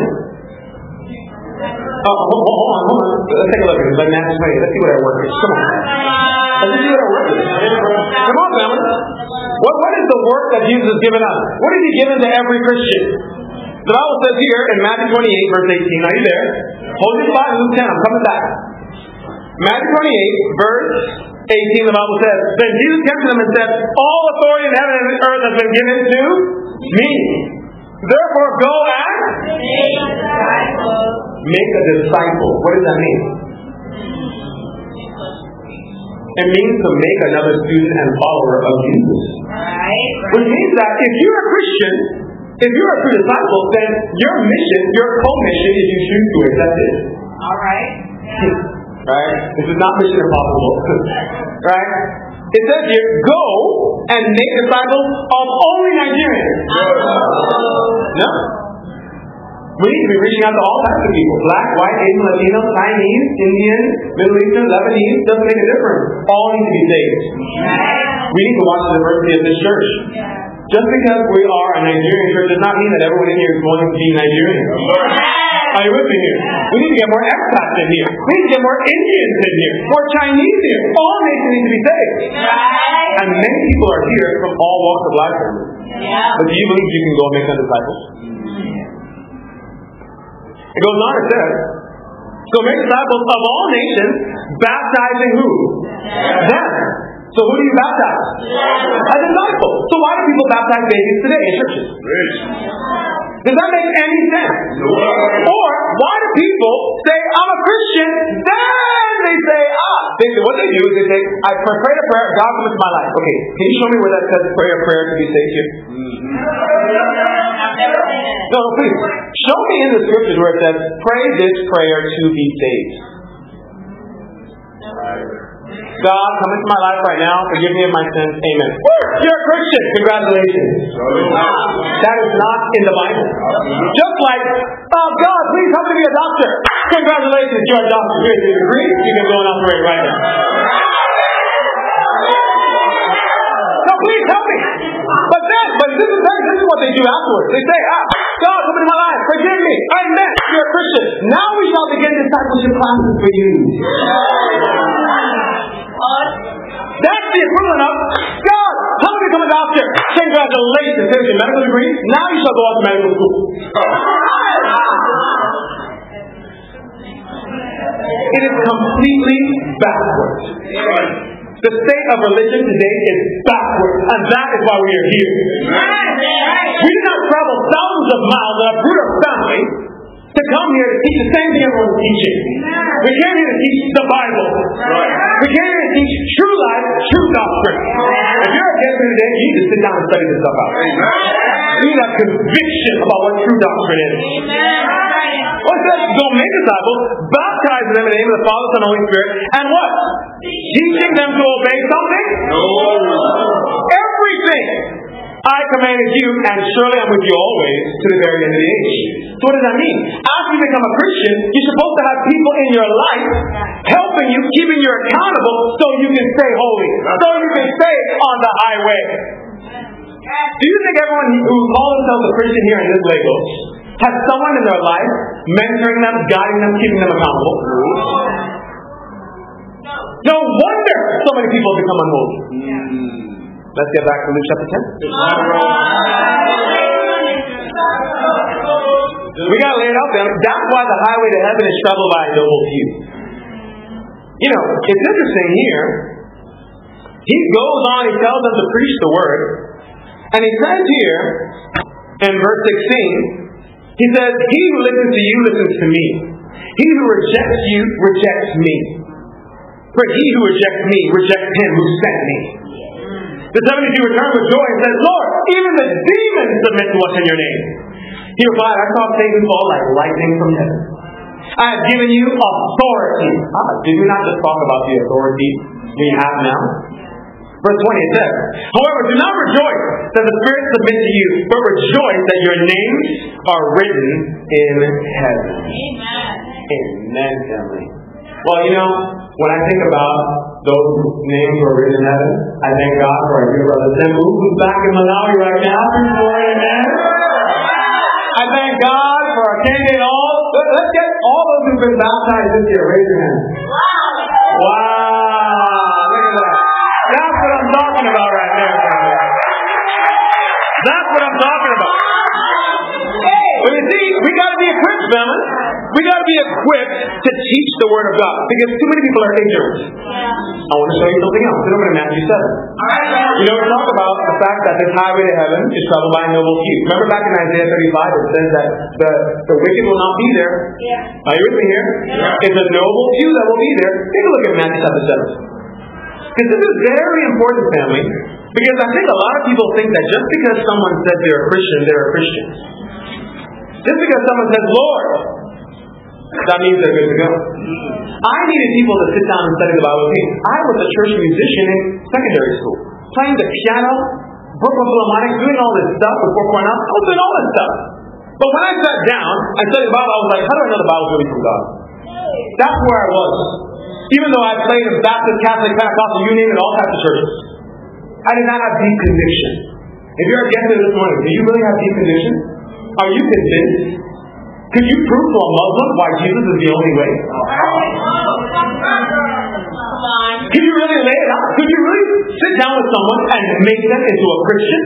Hold on. Let's take a look at this. Like Matthew 20. Let's see what our work is. Come on. Let's see what our work is. Come on, family. What is the work that Jesus has given us? What has He given to every Christian? The Bible says here in Matthew 28, verse 18. Are you there? Hold your spot in Luke 10. I'm coming back. Matthew 28, verse 18, the Bible says, then Jesus came to them and said, all authority in heaven and earth has been given to me. Therefore, go and make a disciple. What does that mean? It means to make another student and follower of Jesus. Which means that if you're a Christian, if you're a true disciple, then your mission, your co-mission, if you choose to accept it. Alright? Right? This is not mission impossible. Right? It says here, go and make disciples of only Nigerians. No. We need to be reaching out to all types of people. Black, white, Asian, Latino, Chinese, Indian, Middle Eastern, Lebanese. Doesn't make a difference. All need to be saved. We need to watch the diversity of this church. Just because we are a Nigerian church does not mean that everyone in here is going to be Nigerian. Are you with me here? We need to get more expats in here. We need to get more Indians in here. More Chinese here. All nations need to be saved. And many people are here from all walks of life. But do you believe you can go and make them disciples? It goes on, it says, so make disciples of all nations, baptizing who? Them. So who do you baptize? A disciple. So why do people baptize babies today in churches? Does that make any sense? Or why do people say, I'm a Christian, then they say, what they do is they say, I pray a prayer, God comes into my life. Okay, can you show me where that says pray a prayer to be saved here? No, please. Show me in the scriptures where it says, pray this prayer to be saved. God, come into my life right now, forgive me of my sins, amen. You're a Christian, congratulations. That is not in the Bible. Just like, God, please help me be a doctor. Congratulations, you're a doctor. Here's your degree, you can go and operate right now. So please help me. But this is what they do afterwards. They say, God, come into my life, forgive me, amen, you're a Christian. Now we shall begin discipleship classes for you. That's the equivalent of, God, help me become a doctor. Congratulations, here's your medical degree. Now you shall go out to medical school. It is completely backwards. The state of religion today is backwards, and that is why we are here. We did not travel thousands of miles in a brutal family to come here to teach the same thing everyone's teaching. We came here to teach the Bible. We came here to teach true life, true doctrine. If you're a guest here today, you need to sit down and study this stuff out. You need to have conviction about what true doctrine is. What says? Go make disciples, baptize them in the name of the Father, Son, and Holy Spirit, and what? Teaching them to obey something? No. Everything I commanded you, and surely I'm with you always to the very end of the age. So what does that mean? After you become a Christian, you're supposed to have people in your life helping you, keeping you accountable so you can stay holy, so you can stay on the highway. Do you think everyone who calls themselves a Christian here in this Lagos has someone in their life mentoring them, guiding them, keeping them accountable? No wonder so many people have become unholy. Let's get back to Luke chapter 10. We got to lay it out there. That's why the highway to heaven is traveled by a noble few. You know, it's interesting here. He goes on, he tells them to preach the word. And he says here, in verse 16, he says, he who listens to you listens to me. He who rejects you rejects me. For he who rejects me rejects him who sent me. The 72 returned with joy and said, Lord, even the demons submit to us in your name. He replied, I saw Satan fall like lightning from heaven. I have given you authority. Did we not just talk about the authority we have now? Verse 20 it says, however, do not rejoice that the spirits submit to you, but rejoice that your names are written in heaven. Amen, family. Well, you know, when I think about those names who are written in heaven, I thank God for our dear brother Simbu, who's back in Malawi right now. Amen. I thank God for our candidate all. Let's get all those who've been baptized this year. Raise your hands. Wow. Look at that. That's what I'm talking about right there. That's what I'm talking about. But you see, we got to be equipped, family. We got to be equipped to teach the Word of God because too many people are ignorant. I want to show you something else. Look over to Matthew 7. You know, we talk about the fact that this highway to heaven is traveled by a noble few. Remember back in Isaiah 35, it says that the wicked will not be there. Are you with me here? It's a noble few that will be there. Take a look at Matthew chapter 7. Because this is very important, family. Because I think a lot of people think that just because someone says they're a Christian, they're a Christian. Just because someone says, Lord, that means they're good to go. I needed people to sit down and study the Bible with me. I was a church musician in secondary school, playing the piano, Brooklyn Philharmonic, doing all this stuff before Cornell. I was doing all this stuff. But when I sat down and studied the Bible, I was like, how do I know the Bible is really from God? That's where I was. Even though I played in Baptist, Catholic, Pentecostal, you name it, all types of churches. I did not have deep conviction. If you're a guest here this morning, do you really have deep conviction? Are you convinced? Could you prove to a Muslim why Jesus is the only way? Can you really lay it out? Could you really sit down with someone and make them into a Christian?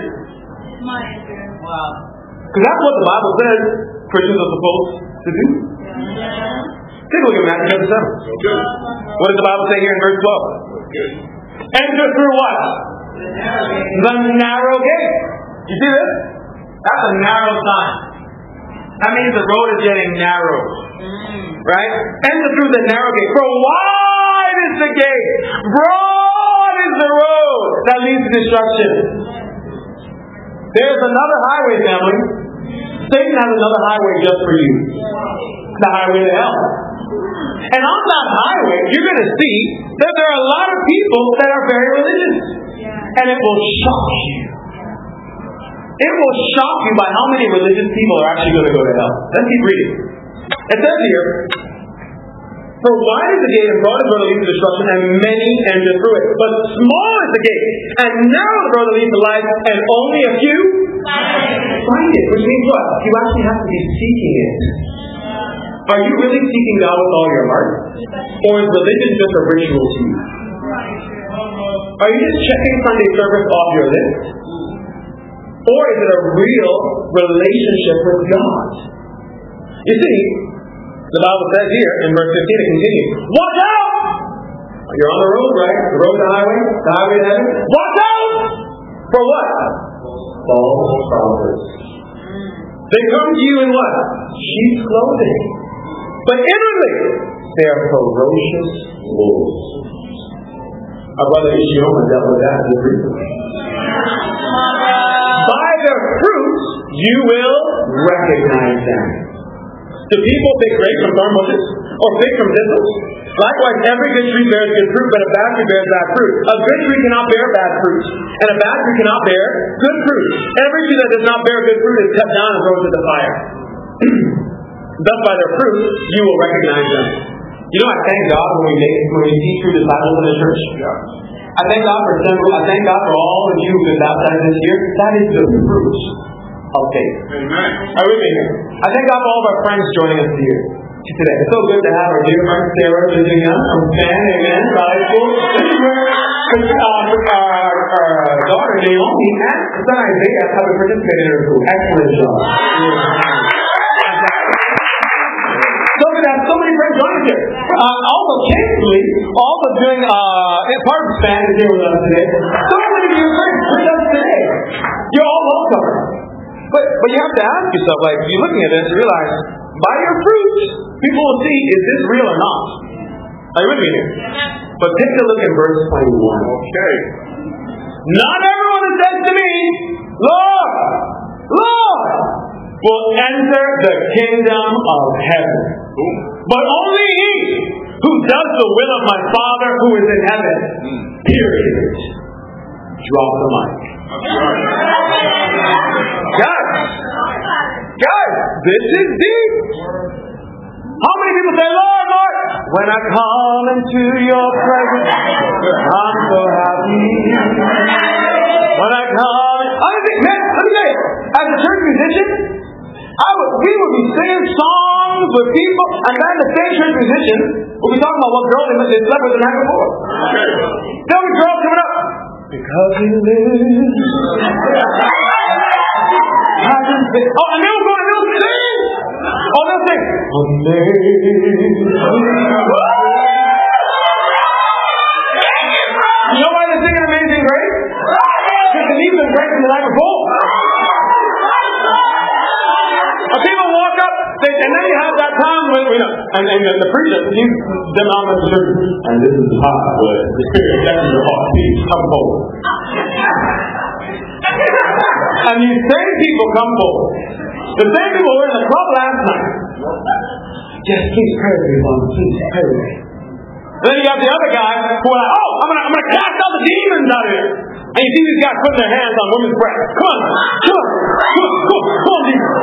Because that's what the Bible says Christians are supposed to do. Take a look at Matthew chapter 7. What does the Bible say here in verse 12? Enter through what? The narrow gate. You see this? That's a narrow sign. That means the road is getting narrow. Right? Enter through the narrow gate. For wide is the gate. Broad is the road that leads to destruction. There's another highway, family. Satan has another highway just for you. The highway to hell. And on that highway, you're going to see that there are a lot of people that are very religious. And it will shock you. It will shock you by how many religious people are actually going to go to hell. Let's keep reading. It says here, for wide is the gate and broad is the road that leads to destruction, and many enter through it. But small is the gate, and narrow is the road that leads to life, and only a few find it. Which means what? You actually have to be seeking it. Are you really seeking God with all your heart? Or is religion just a ritual to you? Are you just checking Sunday service off your list? Or is it a real relationship with God? You see, the Bible says here in verse 15, it continues, watch out! You're on the road, right? The road to the highway to heaven. Watch out! For what? False prophets. They come to you in what? Sheep's clothing. But inwardly, they are ferocious wolves. Our brother Ishioma dealt with that just recently. By their fruits, you will recognize them. Do people pick grapes from thorn bushes? Or figs from thistles? Likewise, every good tree bears good fruit, but a bad tree bears bad fruit. A good tree cannot bear bad fruit, and a bad tree cannot bear good fruit. Every tree that does not bear good fruit is cut down and thrown into the fire. Thus, by their fruit, you will recognize them. You know, I thank God when we see true disciples in the church. I thank God for all of you who've been baptized this year. That is the fruit of faith. Amen. Are we here? I thank God for all of our friends joining us here today. It's so good to have our dear friend Sarah visiting us from San, amen, high school. This is where our daughter Naomi and son Isaiah have participated in her school. Excellent job. So good to have so many friends joining us here. Also, candidly, also doing part of the band is here with us today. So many of you are with us today. You're all welcome. But you have to ask yourself, like, you're looking at this and realize, by your fruit, people will see, is this real or not? Are you with me here? But take a look at verse 21. Okay. Not everyone who says to me, Lord, Lord, will enter the kingdom of heaven. But only he who does the will of my Father who is in heaven. Period. Drop the mic. Guys, this is deep. How many people say, Lord, Lord, when I come into your presence, I'm so happy. When I come, man, let me tell you, as a church musician, we would be singing songs with people, and then the same church musician would be talking about what girl they slept with the night before. There'll be girls coming up. Because he lives. Imagine this. Oh, and they'll go and they'll sing. Oh, they'll sing. Amazing. You know why they're singing Amazing Grace? Because the knees been breaking the night before. And people walk up, and then you have that time when, and the preacher, he's them on the church, and this is hot, but the Spirit of your heart, please come forward. And these same people come forward. The same people were in the club last night. Just please pray for me, Lord. Please pray for me. Then you got the other guy who are like, oh, I'm gonna cast out the demons out of here. And you see these guys putting their hands on women's breasts. Come on, demons.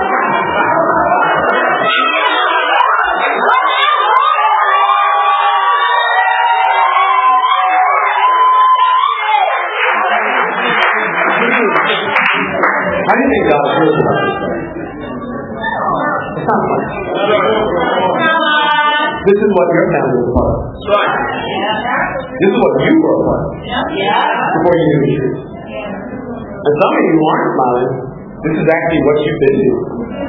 How do you think God feels about this? It's not fun. This is what your family was part of. This is what you were a part of before you knew the truth. And some of you aren't smiling. This is actually what you've been doing.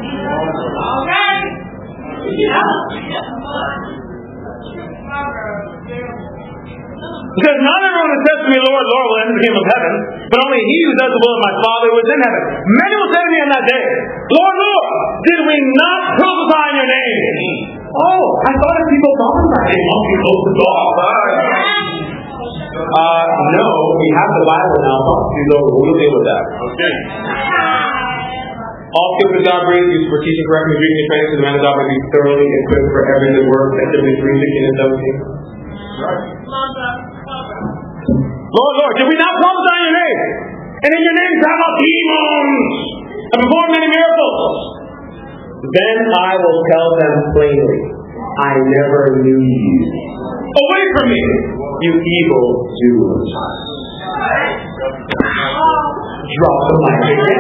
Because not everyone who says to me, Lord, Lord, will enter the kingdom of heaven, but only he who does the will of my Father who is in heaven. Many will say to me on that day, Lord, Lord, did we not prophesy in your name? Oh, I thought if people prophesy, they must be close to God. No, we have the Bible now. We'll deal with that. Okay. All skills of God breathed, used for teaching, correcting, reading, and training, so the man of God may be thoroughly equipped for every good work. That's Philippians 3:16 and 17. Lord, Lord, did we not prophesy in your name? And in your name drive out demons and perform many miracles? Then I will tell them plainly, I never knew you. Away from me, you evil doers. Drop the mic again.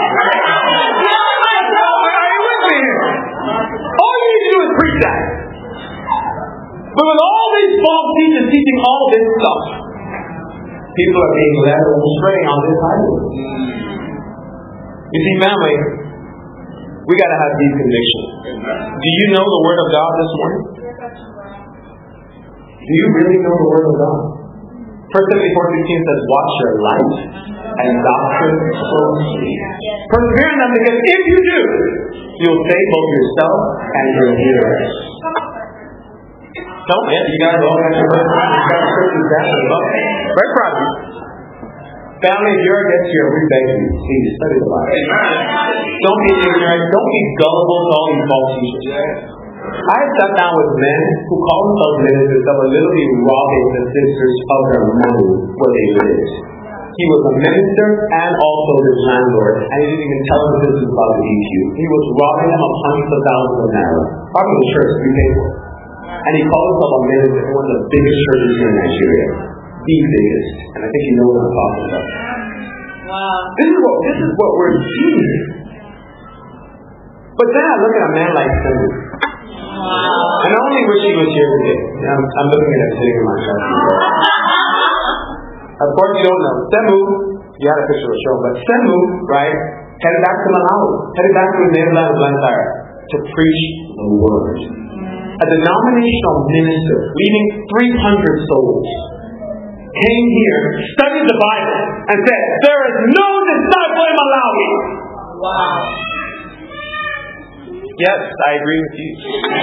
Are you with me here? All you need to do is preach that. But with all these false teachers teaching all this stuff, people are being led astray on this highway. You see, family, we got to have deep conviction. Do you know the Word of God this morning? Do you really know the Word of God? 1 Timothy 4:16 says, watch your life and doctrine closely. Persevere in them, because if you do, you'll save both yourself and your hearers. Don't man, you guys all got your scriptures down. Very proud of you. Family, if you're against here, we beg you, please study the Bible. Don't be ignorant. Don't be gullible to all these false teachers. I have sat down with men who call themselves ministers that were literally robbing the sisters of their money where they lived. He was a minister and also his landlord, and he didn't even tell them this was about the EQ. He was robbing them of hundreds of thousands of naira. Probably the church we pay for. And he called himself a minister in one of the biggest churches here in Nigeria. The biggest. And I think you know what I'm talking about. Wow. This is what we're seeing. But then I look at a man like Semu. Wow. And I only wish he was here today. I'm looking at him sitting in my chest. Of course you don't know. Semu, you had a picture of the show, but Semu, right, headed back to Malawi, headed back to his native land of Blantyre to preach the word. A denominational minister leading 300 souls came here, studied the Bible, and said, there is no disciple in Malawi. Wow. Yes, I agree with you.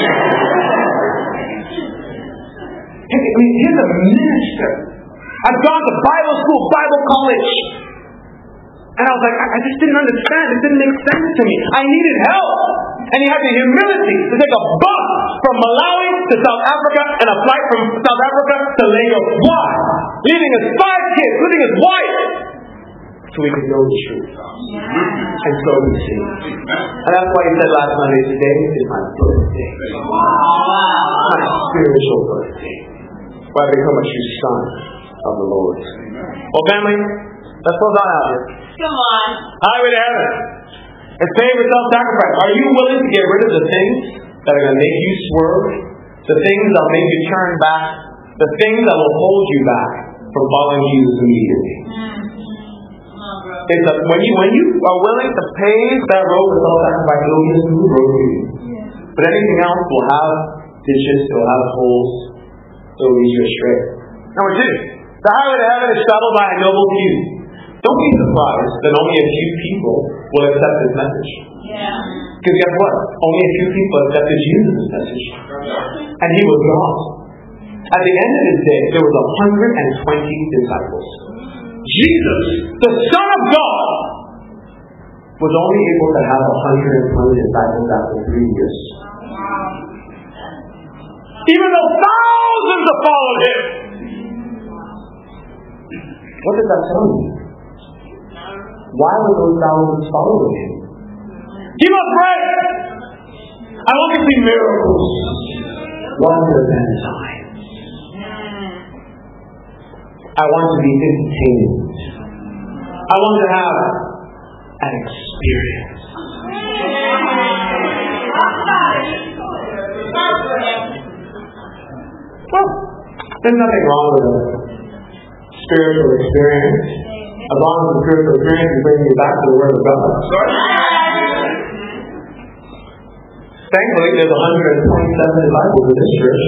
He's a minister. I've gone to Bible school, Bible college. And I was like, I just didn't understand. It didn't make sense to me. I needed help. And he had the humility to take a bus from Malawi to South Africa and a flight from South Africa to Lagos. Why? Leaving his 5 kids, leaving his wife, so we could know the truth. And so we see. And that's why he said last Monday, today is my birthday. My spiritual birthday. Why I become a true son of the Lord. Well, family, let's close on out here. Come on. Highway to heaven. It's paying for self-sacrifice. Are you willing to get rid of the things that are going to make you swerve? The things that will make you turn back? The things that will hold you back from following Jesus immediately? Come on, bro. when you are willing to pay that road with all sacrifice, it'll be a smooth road for you. But anything else will have ditches, it will have holes, it will lead you astray. Number 2, the highway to heaven is traveled by a noble few. Don't be surprised that only a few people will accept this message. Because guess what? Only a few people accepted Jesus' message. And he was God. At the end of his day, there was 120 disciples. Jesus, the Son of God, was only able to have 120 disciples after 3 years. Even though thousands have followed him. What does that tell you? Why were those thousands following him? He must pray. I want to see miracles. Wonders and signs. I want to be entertained. I want to have an experience. Well, there's nothing wrong with a spiritual experience, as long as the spiritual experience is bringing you back to the Word of God. Thankfully, there's 127 disciples in this church.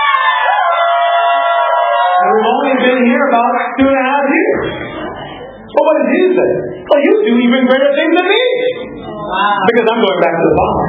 And we've only been here about 2.5 years. Well, what did Jesus say? Well, you do even greater things than me. Because I'm going back to the Father.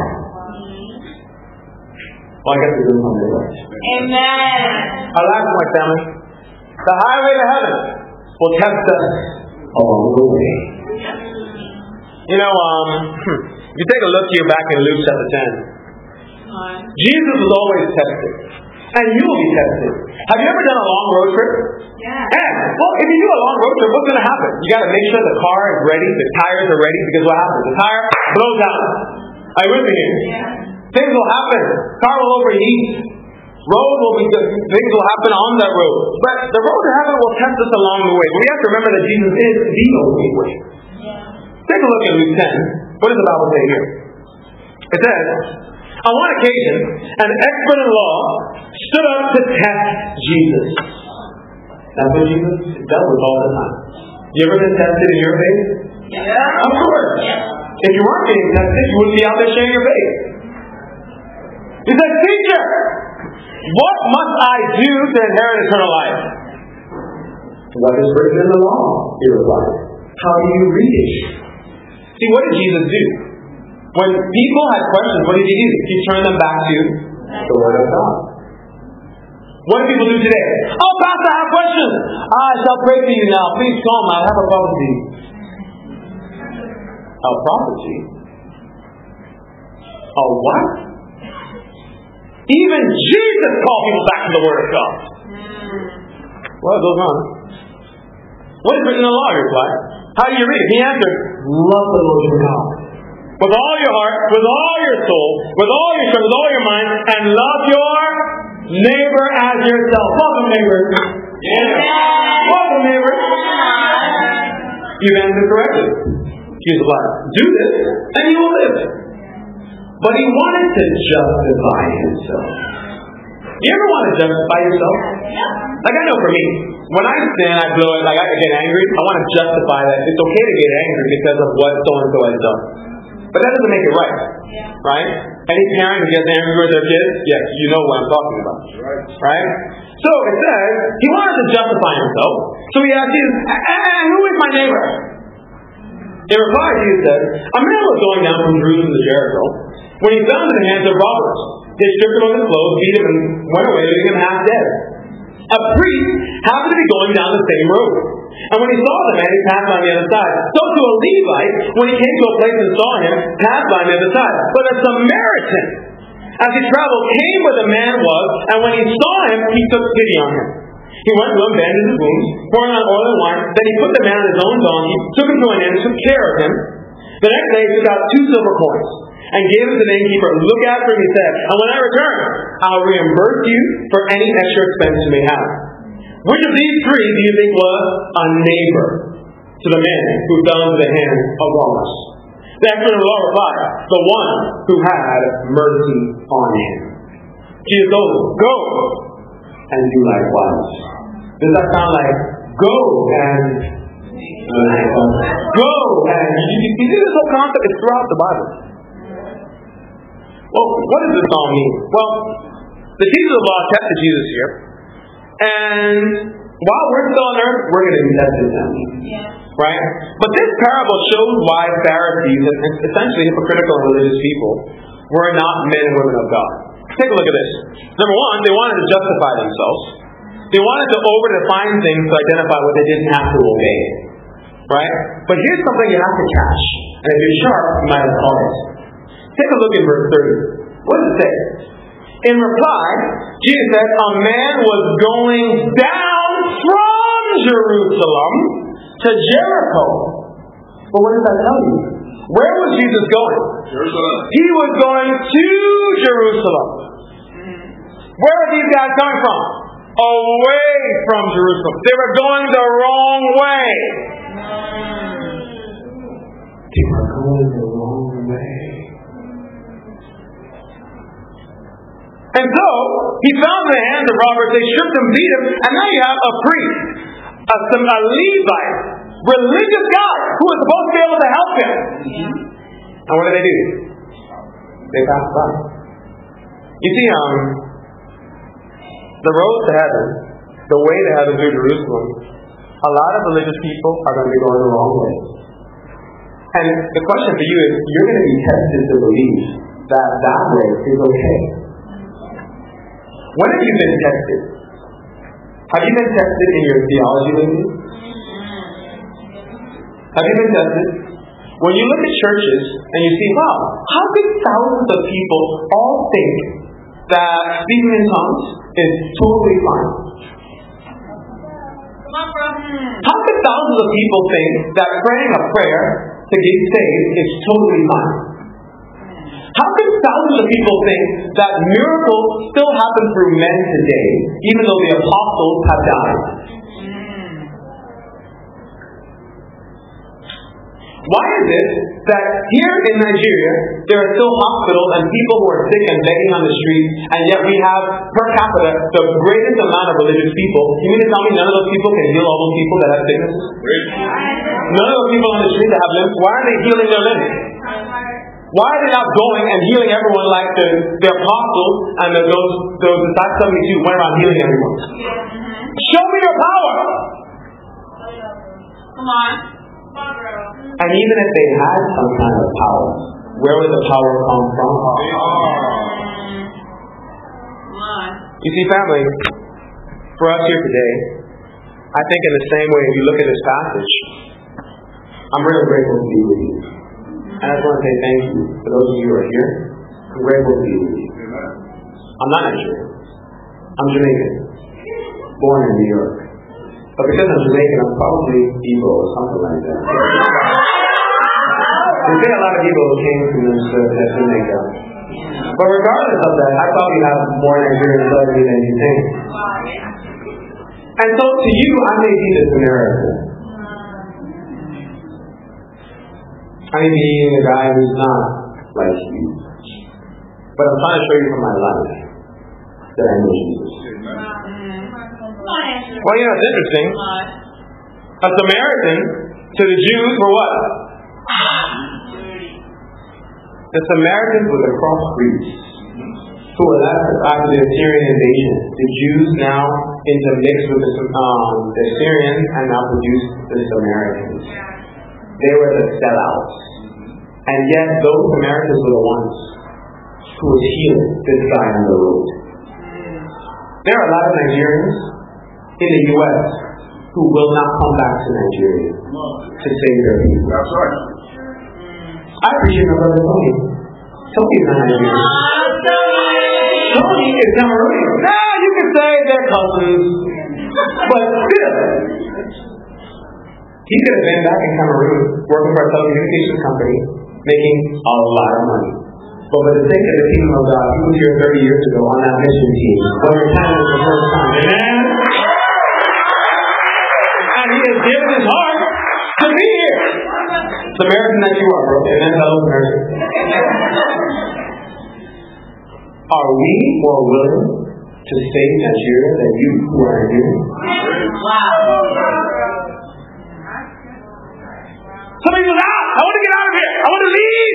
Well, I guess we're doing something right. Amen. Our last point, family. The highway to heaven will test us along the way. You know, if you take a look here back in Luke chapter 10, Jesus was always tested. And you will be tested. Have you ever done a long road trip? Yeah. And, well, if you do a long road trip, what's going to happen? You got to make sure the car is ready, the tires are ready, because what happens? The tire blows out. Are you with me here? Yeah. Things will happen. Car will overheat. Road will be good. Things will happen on that road. But the road to heaven will test us along the way. But we have to remember that Jesus is the only way. Take a look at Luke 10. What does the Bible say here? It says, on one occasion, an expert in law stood up to test Jesus. That's what Jesus does with all the time. You ever been tested in your faith? Yeah. Of course. Yeah. If you weren't being tested, you wouldn't be out there sharing your faith. He said, Teacher, what must I do to inherit eternal life? What is written in the law? He replied. How do you read it? See, what did Jesus do? When people had questions, what did he do? He turned them back to the Word of God. What do people do today? Oh, Pastor, I have questions. I shall pray for you now. Please come. I have a prophecy. A prophecy? A what? Even Jesus called people back to the Word of God. What goes on? What is written in the law? He replied. How do you read it? He answered, love the Lord your God. With all your heart, with all your soul, with all your strength, with all your mind, and love your neighbor as yourself. Welcome, neighbor. Yeah. Welcome, neighbor. You've answered correctly. Jesus replied, do this, and you will live. But he wanted to justify himself. You ever want to justify yourself? Like I know for me, when I sin, I blow it, like I get angry, I want to justify that. It's okay to get angry because of what so-and-so has done. But that doesn't make it right. Right? Any parent who gets angry with their kids, yes, you know what I'm talking about. Right? So it says, he wanted to justify himself. So he asked Jesus, who is my neighbor? In reply, Jesus said, a man was going down from Jerusalem to Jericho when he fell into the hands of robbers. They stripped him of his clothes, beat him, and went away, leaving him half dead. A priest happened to be going down the same road. And when he saw the man, he passed on the other side. So to a Levite, when he came to a place and saw him, passed by on the other side. But a Samaritan, as he traveled, came where the man was, and when he saw him, he took pity on him. He went to him, bandaged his wounds, pouring on oil and wine. Then he put the man on his own donkey, took him to an inn, took care of him. The next day he took out 2 silver coins and gave him to the innkeeper. Look after him, he said, and when I return, I'll reimburse you for any extra expense you may have. Which of these 3 do you think was a neighbor to the man who fell into the hands of robbers? The expert in the law replied, the one who had mercy on him. Jesus told him, go and do likewise. Does that sound like go and Go! And you see this whole concept is throughout the Bible. Well, what does this all mean? Well, the teachers of the law tested Jesus here. And while we're still on earth, we're going to be tested now. Right? But this parable shows why Pharisees, and essentially hypocritical and religious people, were not men and women of God. Take a look at this. Number one, they wanted to justify themselves. They wanted to over-define things to identify what they didn't have to obey. Right? But here's something you have to catch. And if you're sharp, you might have caught it. Take a look at verse 30. What does it say? In reply, Jesus said, a man was going down from Jerusalem to Jericho. But what does that tell you? Where was Jesus going? Jerusalem. He was going to Jerusalem. Where are these guys coming from? Away from Jerusalem. They were going the wrong way. They were going the wrong way. And so, he found in the hands of robbers, they stripped him, beat him, and now you have a priest, a Levite, religious guy, who was supposed to be able to help him. And what do? They passed by. You see, the road to heaven, the way to heaven through Jerusalem, a lot of religious people are going to be going the wrong way. And the question for you is, you're going to be tested to believe that that way is okay. When have you been tested? Have you been tested in your theology lately? Have you been tested? When you look at churches and you see, wow, how could thousands of people all think that speaking in tongues is totally fine? How could thousands of people think that praying a prayer to get saved is totally fine? How could thousands of people think that miracles still happen through men today, even though the apostles have died? Why is it that here in Nigeria, there are still hospitals and people who are sick and begging on the street, and yet we have, per capita, the greatest amount of religious people? You mean to tell me none of those people can heal all those people that have sicknesses? None of those people on the street that have limbs, why are they healing their limbs? Why are they not going and healing everyone like the apostles and those disciples 72 went around healing everyone? Show me your power! Come on. And even if they had some kind of power, where would the power come from? You see, family, for us here today, I think in the same way, if you look at this passage, I'm really grateful to be with you. And I just want to say thank you for those of you who are here. I'm grateful to be with you. I'm not Nigerian. I'm Jamaican. Born in New York. But because I'm Jamaican, I'm probably Igbo or something like that. There's been a lot of Igbo who came from Jamaica. But regardless of that, I probably have more Nigerian blood in me than you think. And so to you, I may be the Samaritan. I may be the guy who's not like you. But I'm trying to show you from my life that I know Jesus. Well, you know, it's interesting. A Samaritan to the Jews were what? The Samaritans were the cross breeds who were left after the Assyrian invasion. The Jews now intermixed with the Assyrians and now produced the Samaritans. They were the sellouts. And yet those Samaritans were the ones who would heal this guy on the road. There are a lot of Nigerians in the U.S. who will not come back to Nigeria to save their people. That's right. I appreciate my brother Tony. Tony is not Nigerian. Tony is Cameroonian. Now you can say they're cousins, but still, he could have been back in Cameroon working for a telecommunications company, making a lot of money. But for the sake of the kingdom of God, he was here 30 years ago on that mission team, when Canada was the first time. Amen? And he has given his heart to be here. Samaritan that you are, bro. Amen, fellow Samaritan. Are we more willing to save Nigeria than you who are here? Wow. Somebody goes, I want to get out of here. I want to leave.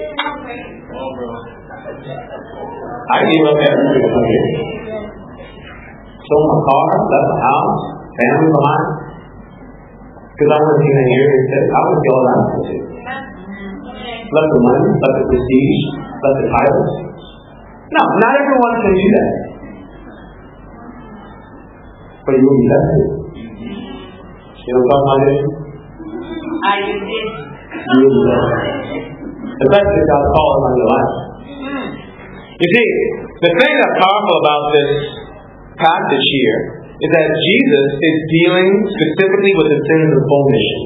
I gave up everything. Sold my car, left the house, family behind. Because I wasn't even here. I was all out of it. Left the money, left the prestige, left the titles. No, not everyone can do that. But you will be tested. You know what I'm talking about? I did. You will be tested. The best is God's call on your life. You see, the thing that's powerful about this passage here is that Jesus is dealing specifically with the sins of omission.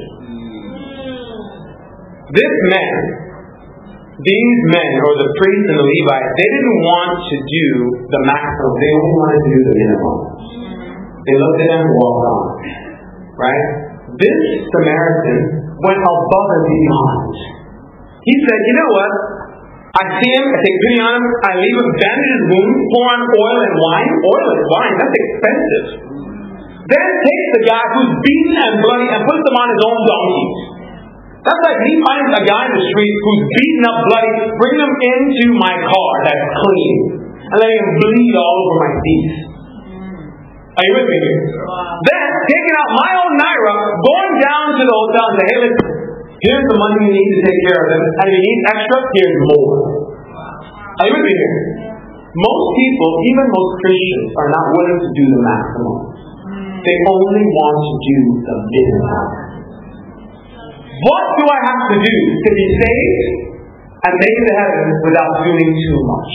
These men, or the priests and the Levites, they didn't want to do the maximum. They only wanted to do the minimum. They looked at them and walked on. Right? This Samaritan went above and beyond. He said, you know what? I see him, I take pity on him, I leave him, bandage his wounds, pour on oil and wine. Oil and wine, that's expensive. Then takes the guy who's beaten and bloody and puts him on his own donkey. That's like he finds a guy in the street who's beaten up bloody, bring him into my car that's clean, and let him bleed all over my seat. Are you with me here? Then, taking out my own naira, going down to the hotel and say, hey, listen, here's the money you need to take care of them, and if you need extra, here's more. Are you with me here? Most people, even most Christians, are not willing to do the maximum. They only want to do the minimum. What do I have to do to be saved and make it to heaven without doing too much?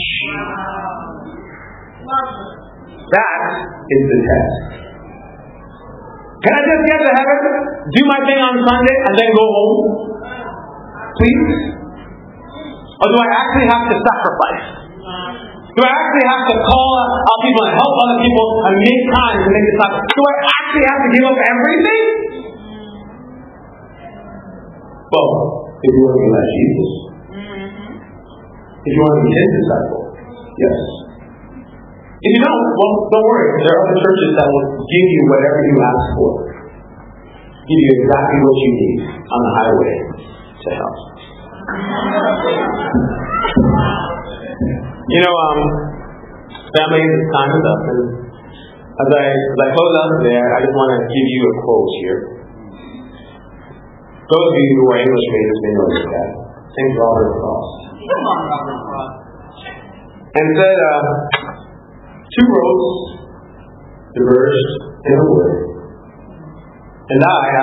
That is the test. Can I just get to heaven, do my thing on Sunday, and then go home? Please? Or do I actually have to sacrifice? Do I actually have to call out people and help other people and make time to make this happen? Do I actually have to give up everything? Well, if you want to be like Jesus, if you want to be his disciple, yes. If you don't, well, don't worry. There are other churches that will give you whatever you ask for. Give you exactly what you need on the highway to hell. You know, family, this time is up. And as I close out today, I just want to give you a quote here. Those of you who are English majors may know this guy. St. Robert Frost. Come on, Robert Frost. And said, two roads diverged in a wood. And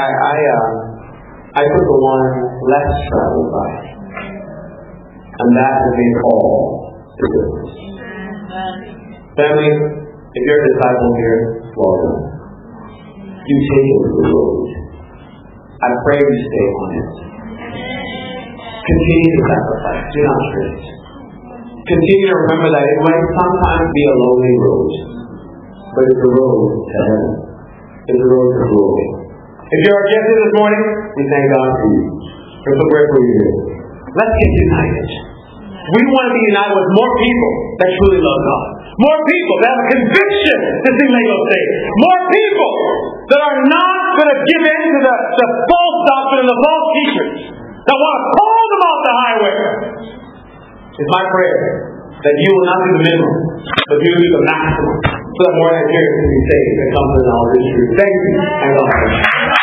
I took the one less traveled by. And that has made all the difference. Family, if you're a disciple here, welcome. You take it to the road. I pray you stay on it. Continue to sacrifice. Do not drift. Continue to remember that it might sometimes be a lonely road, but it's a road to heaven. It's a road to glory. If you're our guest here this morning, we thank God for you. We're so grateful you're here. Let's get united. We want to be united with more people that truly love God. More people that have a conviction to sing Lego State. More people that are not going to give in to the false doctrine and the false teachers that want to pull them off the highway. It's my prayer that you will not do the minimum, but you will do the maximum, so that more than here can be saved and come to the knowledge of the truth. Thank you, and God bless you.